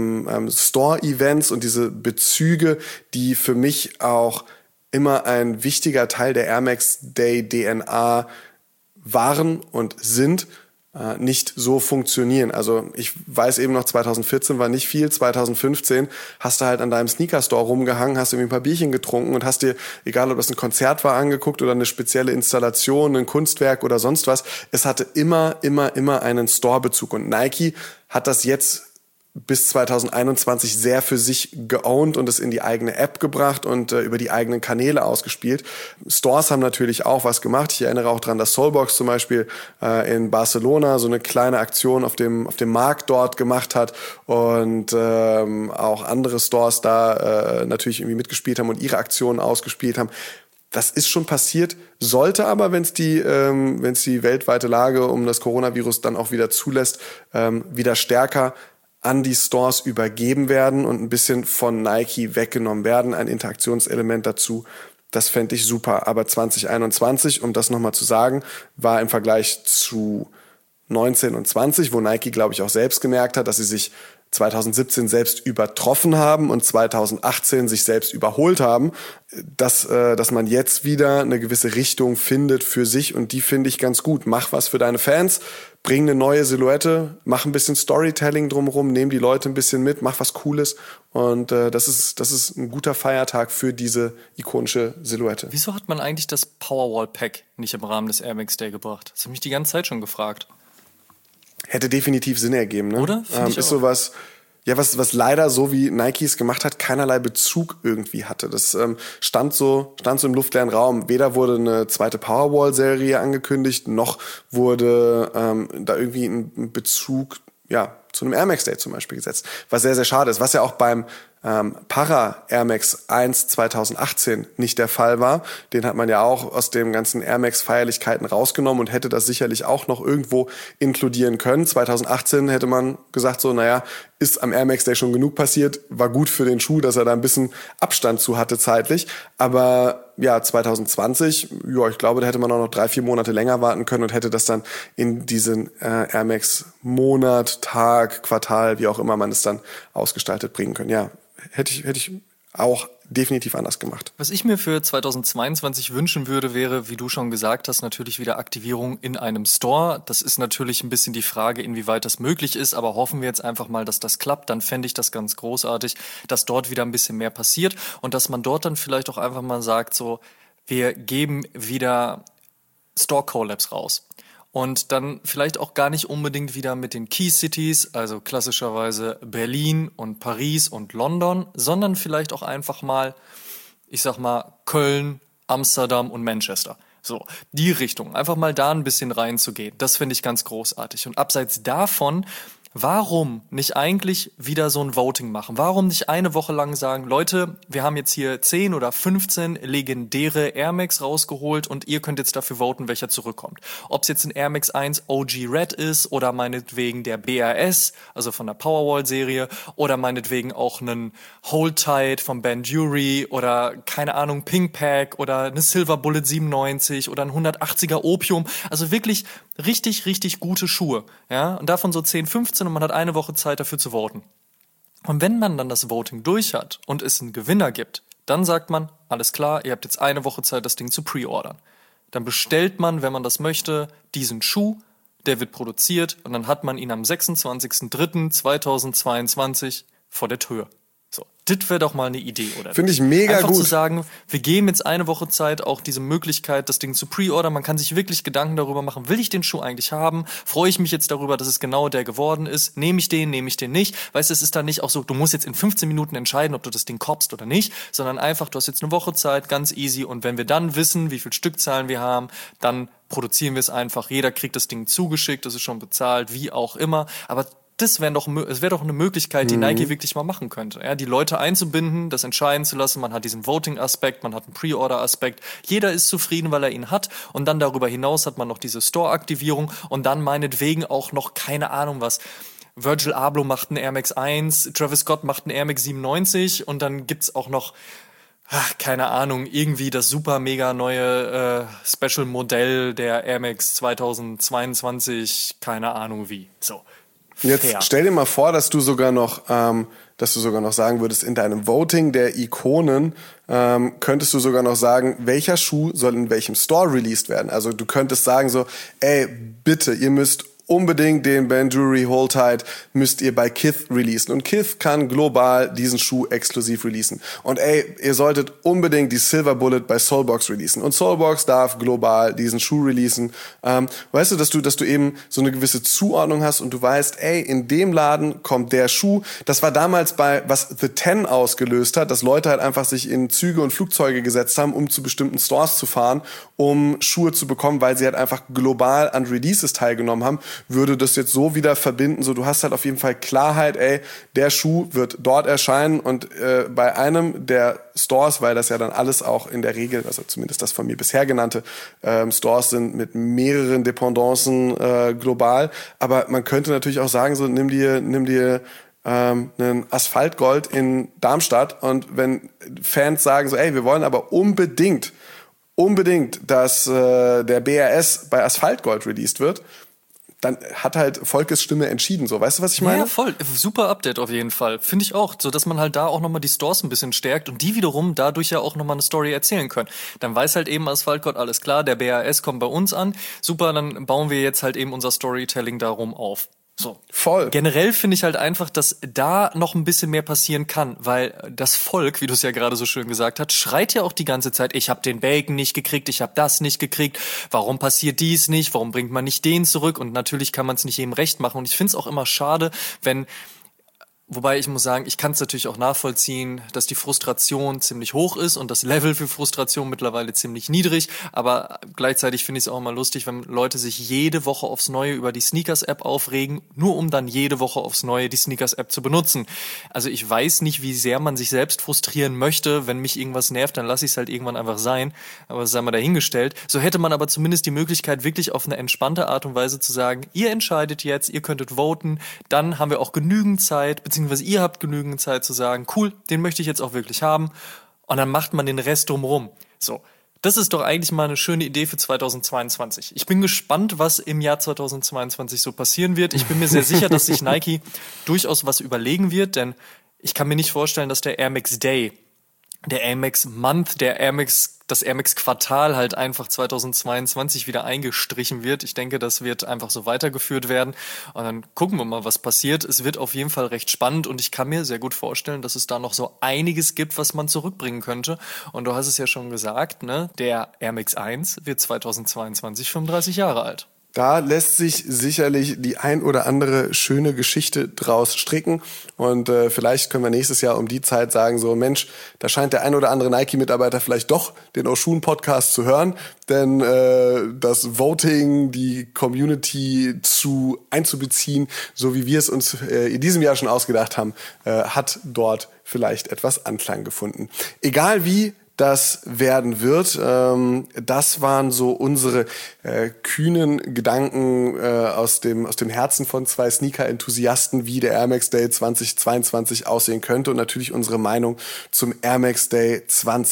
Store-Events und diese Bezüge, die für mich auch immer ein wichtiger Teil der Air Max Day DNA waren und sind, nicht so funktionieren. Also ich weiß eben noch, 2014 war nicht viel, 2015 hast du halt an deinem Sneaker-Store rumgehangen, hast irgendwie ein paar Bierchen getrunken und hast dir, egal ob das ein Konzert war, angeguckt oder eine spezielle Installation, ein Kunstwerk oder sonst was, es hatte immer einen Store-Bezug und Nike hat das jetzt bis 2021 sehr für sich geowned und es in die eigene App gebracht und über die eigenen Kanäle ausgespielt. Stores haben natürlich auch was gemacht. Ich erinnere auch dran, dass Soulbox zum Beispiel in Barcelona so eine kleine Aktion auf dem Markt dort gemacht hat und auch andere Stores da natürlich irgendwie mitgespielt haben und ihre Aktionen ausgespielt haben. Das ist schon passiert, sollte aber, wenn es die weltweite Lage um das Coronavirus dann auch wieder zulässt, wieder stärker an die Stores übergeben werden und ein bisschen von Nike weggenommen werden, ein Interaktionselement dazu. Das fände ich super. Aber 2021, um das nochmal zu sagen, war im Vergleich zu 19 und 20, wo Nike, glaube ich, auch selbst gemerkt hat, dass sie sich 2017 selbst übertroffen haben und 2018 sich selbst überholt haben, dass man jetzt wieder eine gewisse Richtung findet für sich und die finde ich ganz gut. Mach was für deine Fans, bring eine neue Silhouette, mach ein bisschen Storytelling drumherum, nehm die Leute ein bisschen mit, mach was Cooles und das ist ein guter Feiertag für diese ikonische Silhouette. Wieso hat man eigentlich das Powerwall Pack nicht im Rahmen des Air Max Day gebracht? Das habe ich mich die ganze Zeit schon gefragt. Hätte definitiv Sinn ergeben, ne? Oder? Ist sowas, ja, was leider so wie Nike es gemacht hat, keinerlei Bezug irgendwie hatte. Das stand so im luftleeren Raum. Weder wurde eine zweite Powerwall-Serie angekündigt, noch wurde da irgendwie ein Bezug, ja, zu einem Air Max Day zum Beispiel gesetzt. Was sehr, sehr schade ist. Was ja auch beim Para Air Max 1 2018 nicht der Fall war. Den hat man ja auch aus den ganzen Air Max Feierlichkeiten rausgenommen und hätte das sicherlich auch noch irgendwo inkludieren können. 2018 hätte man gesagt so, naja, ist am Air Max Day schon genug passiert, war gut für den Schuh, dass er da ein bisschen Abstand zu hatte zeitlich. Aber ja, 2020, ja, ich glaube, da hätte man auch noch 3-4 Monate länger warten können und hätte das dann in diesen Air Max Monat, Tag, Quartal, wie auch immer man es dann ausgestaltet bringen können. Ja, hätte ich auch definitiv anders gemacht. Was ich mir für 2022 wünschen würde, wäre, wie du schon gesagt hast, natürlich wieder Aktivierung in einem Store. Das ist natürlich ein bisschen die Frage, inwieweit das möglich ist, aber hoffen wir jetzt einfach mal, dass das klappt. Dann fände ich das ganz großartig, dass dort wieder ein bisschen mehr passiert und dass man dort dann vielleicht auch einfach mal sagt, so, wir geben wieder Store-Collabs raus. Und dann vielleicht auch gar nicht unbedingt wieder mit den Key Cities, also klassischerweise Berlin und Paris und London, sondern vielleicht auch einfach mal, ich sag mal, Köln, Amsterdam und Manchester. So, die Richtung. Einfach mal da ein bisschen reinzugehen. Das finde ich ganz großartig. Und abseits davon warum nicht eigentlich wieder so ein Voting machen? Warum nicht eine Woche lang sagen, Leute, wir haben jetzt hier 10 oder 15 legendäre Air Max rausgeholt und ihr könnt jetzt dafür voten, welcher zurückkommt. Ob es jetzt ein Air Max 1 OG Red ist oder meinetwegen der BRS, also von der Powerwall-Serie, oder meinetwegen auch einen Hold Tight vom Banduri oder keine Ahnung, Pink Pack oder eine Silver Bullet 97 oder ein 180er Opium. Also wirklich richtig, richtig gute Schuhe. Ja? Und davon so 10, 15 und man hat eine Woche Zeit dafür zu voten. Und wenn man dann das Voting durch hat und es einen Gewinner gibt, dann sagt man, alles klar, ihr habt jetzt eine Woche Zeit, das Ding zu pre-ordern. Dann bestellt man, wenn man das möchte, diesen Schuh, der wird produziert und dann hat man ihn am 26.03.2022 vor der Tür. So, das wäre doch mal eine Idee, oder? Finde ich mega Einfach gut. zu sagen, wir geben jetzt eine Woche Zeit, auch diese Möglichkeit, das Ding zu pre-ordern. Man kann sich wirklich Gedanken darüber machen, will ich den Schuh eigentlich haben? Freue ich mich jetzt darüber, dass es genau der geworden ist? Nehme ich den nicht? Weißt du, es ist dann nicht auch so, du musst jetzt in 15 Minuten entscheiden, ob du das Ding kaufst oder nicht, sondern einfach, du hast jetzt eine Woche Zeit, ganz easy. Und wenn wir dann wissen, wie viel Stückzahlen wir haben, dann produzieren wir es einfach. Jeder kriegt das Ding zugeschickt, das ist schon bezahlt, wie auch immer. Aber es wäre doch eine Möglichkeit, die Nike wirklich mal machen könnte. Ja, die Leute einzubinden, das entscheiden zu lassen. Man hat diesen Voting-Aspekt, man hat einen Pre-Order-Aspekt. Jeder ist zufrieden, weil er ihn hat. Und dann darüber hinaus hat man noch diese Store-Aktivierung und dann meinetwegen auch noch keine Ahnung was. Virgil Abloh macht einen Air Max 1, Travis Scott macht einen Air Max 97 und dann gibt's auch noch keine Ahnung, irgendwie das super mega neue Special-Modell der Air Max 2022, keine Ahnung wie. So. Jetzt stell dir mal vor, dass du sogar noch sagen würdest, in deinem Voting der Ikonen könntest du sogar noch sagen, welcher Schuh soll in welchem Store released werden. Also du könntest sagen so, ey, bitte, ihr müsst unbedingt den Banduri Hold Tight müsst ihr bei Kith releasen. Und Kith kann global diesen Schuh exklusiv releasen. Und ey, ihr solltet unbedingt die Silver Bullet bei Soulbox releasen. Und Soulbox darf global diesen Schuh releasen. Weißt du, dass du eben so eine gewisse Zuordnung hast und du weißt, ey, in dem Laden kommt der Schuh. Das war damals was The 10 ausgelöst hat, dass Leute halt einfach sich in Züge und Flugzeuge gesetzt haben, um zu bestimmten Stores zu fahren, um Schuhe zu bekommen, weil sie halt einfach global an Releases teilgenommen haben. Würde das jetzt so wieder verbinden, so du hast halt auf jeden Fall Klarheit, ey, der Schuh wird dort erscheinen und bei einem der Stores, weil das ja dann alles auch in der Regel, also zumindest das von mir bisher genannte, Stores sind mit mehreren Dependancen global, aber man könnte natürlich auch sagen, so nimm dir einen Asphaltgold in Darmstadt und wenn Fans sagen so, ey, wir wollen aber unbedingt, dass der BRS bei Asphaltgold released wird, dann hat halt Volkes Stimme entschieden, so. Weißt du, was ich meine? Ja, voll. Super Update auf jeden Fall. Finde ich auch. So, dass man halt da auch nochmal die Stores ein bisschen stärkt und die wiederum dadurch ja auch nochmal eine Story erzählen können. Dann weiß halt eben Asphaltgott, alles klar, der BAS kommt bei uns an. Super, dann bauen wir jetzt halt eben unser Storytelling darum auf. So. Voll. Generell finde ich halt einfach, dass da noch ein bisschen mehr passieren kann, weil das Volk, wie du es ja gerade so schön gesagt hast, schreit ja auch die ganze Zeit, ich habe den Bacon nicht gekriegt, ich habe das nicht gekriegt, warum passiert dies nicht, warum bringt man nicht den zurück? Und natürlich kann man es nicht jedem recht machen. Und ich finde es auch immer schade, wobei ich muss sagen, ich kann es natürlich auch nachvollziehen, dass die Frustration ziemlich hoch ist und das Level für Frustration mittlerweile ziemlich niedrig. Aber gleichzeitig finde ich es auch immer lustig, wenn Leute sich jede Woche aufs Neue über die Sneakers-App aufregen, nur um dann jede Woche aufs Neue die Sneakers-App zu benutzen. Also ich weiß nicht, wie sehr man sich selbst frustrieren möchte. Wenn mich irgendwas nervt, dann lasse ich es halt irgendwann einfach sein. Aber das sei mal dahingestellt. So hätte man aber zumindest die Möglichkeit, wirklich auf eine entspannte Art und Weise zu sagen, ihr entscheidet jetzt, ihr könntet voten, dann haben wir auch genügend Zeit, beziehungsweise ihr habt genügend Zeit zu sagen, cool, den möchte ich jetzt auch wirklich haben. Und dann macht man den Rest drumherum. So, das ist doch eigentlich mal eine schöne Idee für 2022. Ich bin gespannt, was im Jahr 2022 so passieren wird. Ich bin mir sehr sicher, dass sich Nike durchaus was überlegen wird, denn ich kann mir nicht vorstellen, dass der Air Max Day, der Air Max Month, das Air Max Quartal halt einfach 2022 wieder eingestrichen wird. Ich denke, das wird einfach so weitergeführt werden. Und dann gucken wir mal, was passiert. Es wird auf jeden Fall recht spannend und ich kann mir sehr gut vorstellen, dass es da noch so einiges gibt, was man zurückbringen könnte. Und du hast es ja schon gesagt, ne? Der Air Max 1 wird 2022 35 Jahre alt. Da lässt sich sicherlich die ein oder andere schöne Geschichte draus stricken. Und vielleicht können wir nächstes Jahr um die Zeit sagen, so Mensch, da scheint der ein oder andere Nike-Mitarbeiter vielleicht doch den Oshun-Podcast zu hören. Denn das Voting, die Community einzubeziehen, so wie wir es uns in diesem Jahr schon ausgedacht haben, hat dort vielleicht etwas Anklang gefunden. Egal wie das werden wird. Das waren so unsere kühnen Gedanken aus dem Herzen von zwei Sneaker-Enthusiasten, wie der Air Max Day 2022 aussehen könnte und natürlich unsere Meinung zum Air Max Day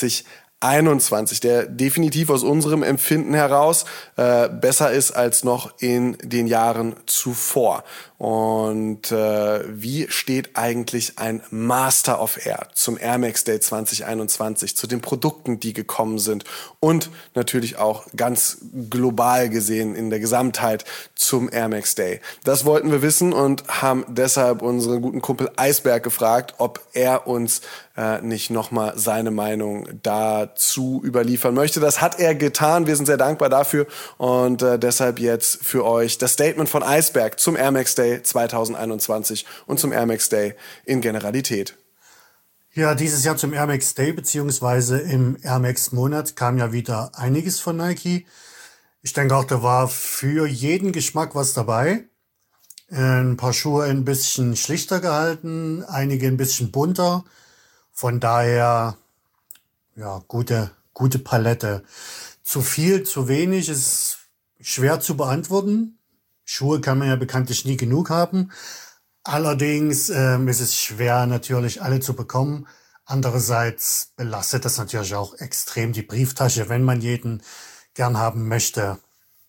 2021, der definitiv aus unserem Empfinden heraus besser ist als noch in den Jahren zuvor. Und wie steht eigentlich ein Master of Air zum Air Max Day 2021, zu den Produkten, die gekommen sind und natürlich auch ganz global gesehen in der Gesamtheit zum Air Max Day? Das wollten wir wissen und haben deshalb unseren guten Kumpel Eisberg gefragt, ob er uns nicht nochmal seine Meinung dazu überliefern möchte. Das hat er getan. Wir sind sehr dankbar dafür und deshalb jetzt für euch das Statement von Eisberg zum Air Max Day 2021 und zum Air Max Day in Generalität. Ja, dieses Jahr zum Air Max Day beziehungsweise im Air Max Monat kam ja wieder einiges von Nike. Ich denke auch, da war für jeden Geschmack was dabei. Ein paar Schuhe ein bisschen schlichter gehalten, einige ein bisschen bunter. Von daher, ja, gute Palette. Zu viel, zu wenig ist schwer zu beantworten. Schuhe kann man ja bekanntlich nie genug haben. Allerdings ist es schwer, natürlich alle zu bekommen. Andererseits belastet das natürlich auch extrem die Brieftasche, wenn man jeden gern haben möchte.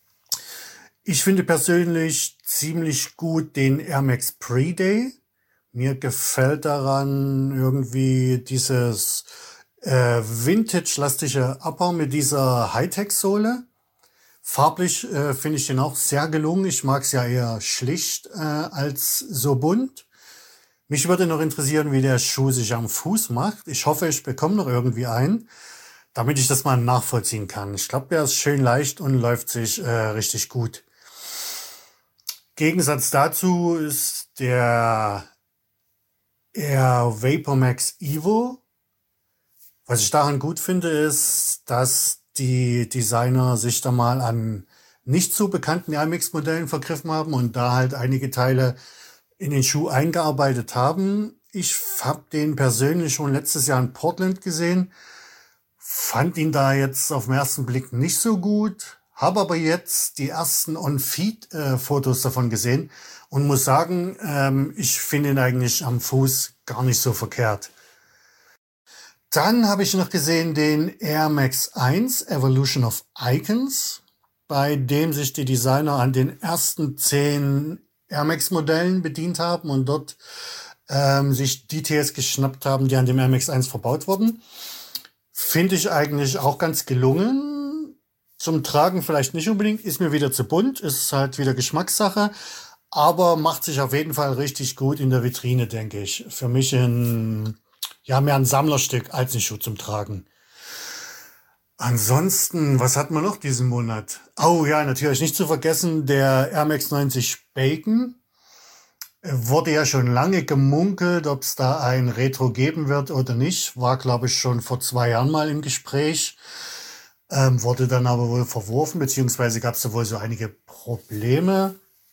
Ich finde persönlich ziemlich gut den Air Max Pre-Day. Mir gefällt daran irgendwie dieses vintage-lastige Upper mit dieser Hightech-Sohle. Farblich finde ich den auch sehr gelungen. Ich mag es ja eher schlicht als so bunt. Mich würde noch interessieren, wie der Schuh sich am Fuß macht. Ich hoffe, ich bekomme noch irgendwie einen, damit ich das mal nachvollziehen kann. Ich glaube, der ist schön leicht und läuft sich richtig gut. Gegensatz dazu ist der Air Vapor Max Evo. Was ich daran gut finde, ist, dass die Designer sich da mal an nicht so bekannten Air Max Modellen vergriffen haben und da halt einige Teile in den Schuh eingearbeitet haben. Ich habe den persönlich schon letztes Jahr in Portland gesehen, fand ihn da jetzt auf den ersten Blick nicht so gut, habe aber jetzt die ersten On-Feed-Fotos davon gesehen und muss sagen, ich finde ihn eigentlich am Fuß gar nicht so verkehrt. Dann habe ich noch gesehen den Air Max 1 Evolution of Icons, bei dem sich die Designer an den ersten 10 Air Max Modellen bedient haben und dort sich Details geschnappt haben, die an dem Air Max 1 verbaut wurden. Finde ich eigentlich auch ganz gelungen. Zum Tragen vielleicht nicht unbedingt, ist mir wieder zu bunt, ist halt wieder Geschmackssache, aber macht sich auf jeden Fall richtig gut in der Vitrine, denke ich. Für mich mehr ein Sammlerstück als ein Schuh zum Tragen. Ansonsten, was hat man noch diesen Monat? Oh ja, natürlich nicht zu vergessen, der Air Max 90 Bacon. Wurde ja schon lange gemunkelt, ob es da ein Retro geben wird oder nicht. War, glaube ich, schon vor 2 Jahren mal im Gespräch. Wurde dann aber wohl verworfen, beziehungsweise gab es da wohl so einige Probleme.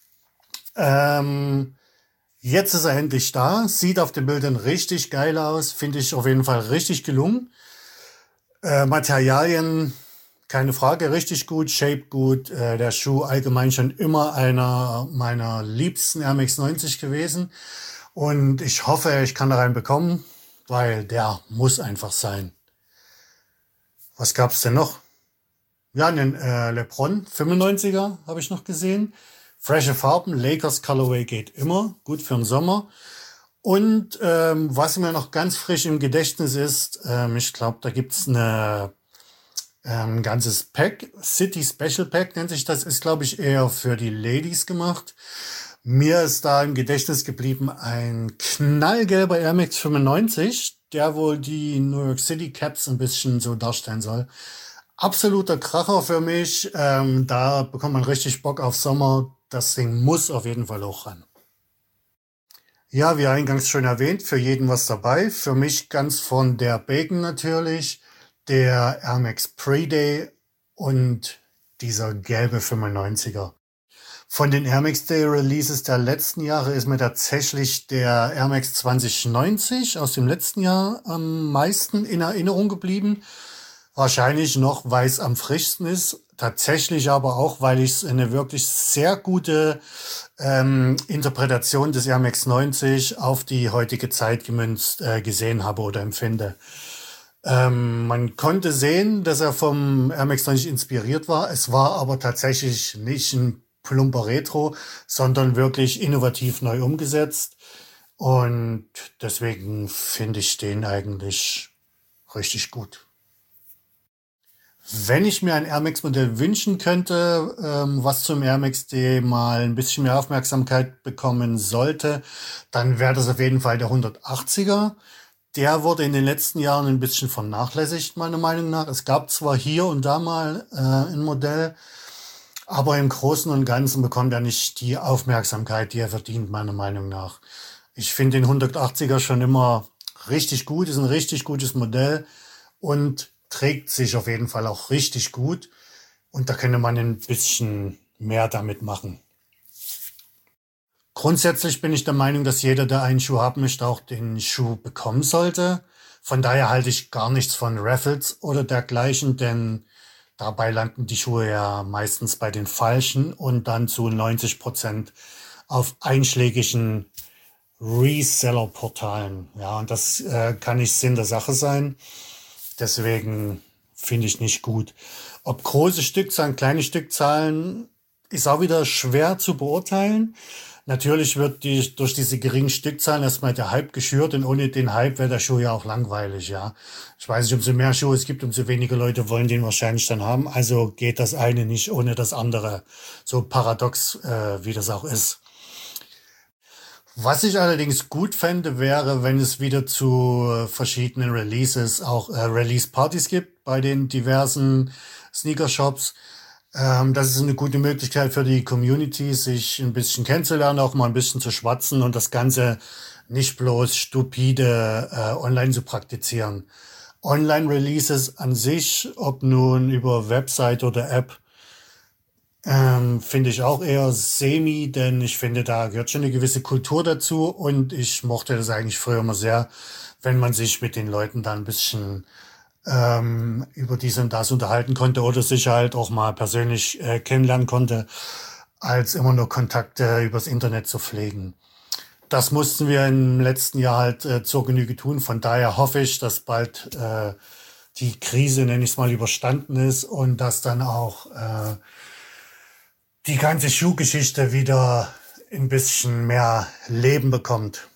Jetzt ist er endlich da. Sieht auf den Bildern richtig geil aus. Finde ich auf jeden Fall richtig gelungen. Materialien, keine Frage, richtig gut. Shape gut. Der Schuh allgemein schon immer einer meiner liebsten Air Max 90 gewesen. Und ich hoffe, ich kann da rein bekommen, weil der muss einfach sein. Was gab's denn noch? Ja, einen LeBron 95er habe ich noch gesehen. Frische Farben, Lakers Colorway geht immer, gut für den Sommer. Und was mir noch ganz frisch im Gedächtnis ist, ich glaube, da gibt's ein ganzes Pack, City Special Pack nennt sich das, ist glaube ich eher für die Ladies gemacht. Mir ist da im Gedächtnis geblieben ein knallgelber Air Max 95, der wohl die New York City Caps ein bisschen so darstellen soll. Absoluter Kracher für mich. Da bekommt man richtig Bock auf Sommer. Das Ding muss auf jeden Fall auch ran. Ja, wie eingangs schon erwähnt, für jeden was dabei. Für mich ganz von der Bacon natürlich, der Air Max Pre-Day und dieser gelbe 95er. Von den Air Max Day Releases der letzten Jahre ist mir tatsächlich der Air Max 2090 aus dem letzten Jahr am meisten in Erinnerung geblieben. Wahrscheinlich noch, weil es am frischsten ist. Tatsächlich aber auch, weil ich es eine wirklich sehr gute Interpretation des Air Max 90 auf die heutige Zeit gemünzt gesehen habe oder empfinde. Man konnte sehen, dass er vom Air Max 90 inspiriert war. Es war aber tatsächlich nicht ein plumper Retro, sondern wirklich innovativ neu umgesetzt. Und deswegen finde ich den eigentlich richtig gut. Wenn ich mir ein Air Max Modell wünschen könnte, was zum Air Max Day mal ein bisschen mehr Aufmerksamkeit bekommen sollte, dann wäre das auf jeden Fall der 180er. Der wurde in den letzten Jahren ein bisschen vernachlässigt, meiner Meinung nach. Es gab zwar hier und da mal ein Modell, aber im Großen und Ganzen bekommt er nicht die Aufmerksamkeit, die er verdient, meiner Meinung nach. Ich finde den 180er schon immer richtig gut, ist ein richtig gutes Modell und trägt sich auf jeden Fall auch richtig gut. Und da könnte man ein bisschen mehr damit machen. Grundsätzlich bin ich der Meinung, dass jeder, der einen Schuh haben möchte, auch den Schuh bekommen sollte. Von daher halte ich gar nichts von Raffles oder dergleichen, denn dabei landen die Schuhe ja meistens bei den Falschen und dann zu 90% auf einschlägigen Reseller-Portalen. Ja, und das kann nicht Sinn der Sache sein. Deswegen finde ich nicht gut. Ob große Stückzahlen, kleine Stückzahlen, ist auch wieder schwer zu beurteilen. Natürlich wird durch diese geringen Stückzahlen erstmal der Hype geschürt und ohne den Hype wäre der Schuh ja auch langweilig, ja. Ich weiß nicht, umso mehr Schuhe es gibt, umso weniger Leute wollen den wahrscheinlich dann haben. Also geht das eine nicht ohne das andere. So paradox, wie das auch ist. Was ich allerdings gut fände, wäre, wenn es wieder zu verschiedenen Releases auch Release-Partys gibt bei den diversen Sneaker-Shops. Das ist eine gute Möglichkeit für die Community, sich ein bisschen kennenzulernen, auch mal ein bisschen zu schwatzen und das Ganze nicht bloß stupide online zu praktizieren. Online-Releases an sich, ob nun über Website oder App, finde ich auch eher semi, denn ich finde, da gehört schon eine gewisse Kultur dazu und ich mochte das eigentlich früher immer sehr, wenn man sich mit den Leuten da ein bisschen über dies und das unterhalten konnte oder sich halt auch mal persönlich kennenlernen konnte, als immer nur Kontakte übers Internet zu pflegen. Das mussten wir im letzten Jahr halt zur Genüge tun. Von daher hoffe ich, dass bald die Krise, nenne ich es mal, überstanden ist und dass dann auch die ganze Schuhgeschichte wieder ein bisschen mehr Leben bekommt.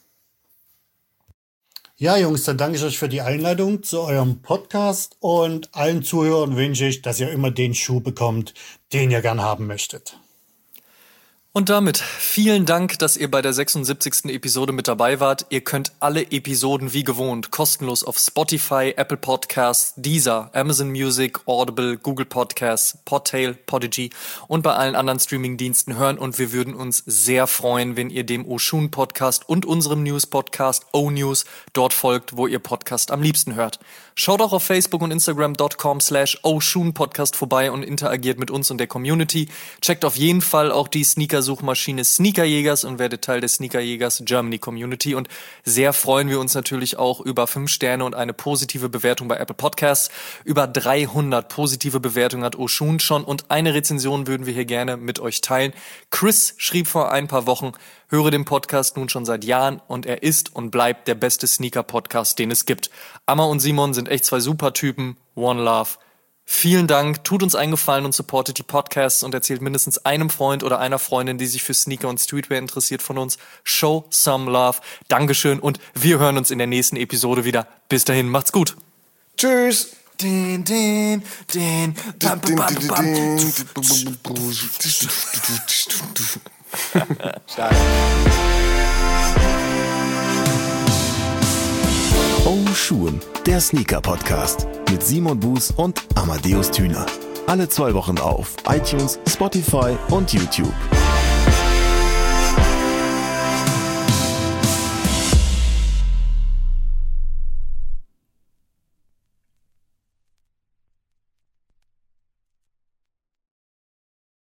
Ja, Jungs, dann danke ich euch für die Einladung zu eurem Podcast und allen Zuhörern wünsche ich, dass ihr immer den Schuh bekommt, den ihr gern haben möchtet. Und damit vielen Dank, dass ihr bei der 76. Episode mit dabei wart. Ihr könnt alle Episoden wie gewohnt kostenlos auf Spotify, Apple Podcasts, Deezer, Amazon Music, Audible, Google Podcasts, Podtail, Podigy und bei allen anderen Streamingdiensten hören. Und wir würden uns sehr freuen, wenn ihr dem Oshun Podcast und unserem News-Podcast O-News dort folgt, wo ihr Podcast am liebsten hört. Schaut auch auf Facebook und Instagram.com/Oshun Podcast vorbei und interagiert mit uns und der Community. Checkt auf jeden Fall auch die Sneaker-Suchmaschine Sneakerjägers und werdet Teil der Sneakerjägers Germany Community. Und sehr freuen wir uns natürlich auch über 5 Sterne und eine positive Bewertung bei Apple Podcasts. Über 300 positive Bewertungen hat Oshun schon und eine Rezension würden wir hier gerne mit euch teilen. Chris schrieb vor ein paar Wochen: Höre den Podcast nun schon seit Jahren und er ist und bleibt der beste Sneaker-Podcast, den es gibt. Amma und Simon sind echt 2 super Typen. One Love. Vielen Dank, tut uns einen Gefallen und supportet die Podcasts und erzählt mindestens einem Freund oder einer Freundin, die sich für Sneaker und Streetwear interessiert, von uns. Show some love. Dankeschön und wir hören uns in der nächsten Episode wieder. Bis dahin, macht's gut. Tschüss. Oshun, der Sneaker-Podcast. mit Simon Buß und Amadeus Thüner. Alle 2 Wochen auf iTunes, Spotify und YouTube.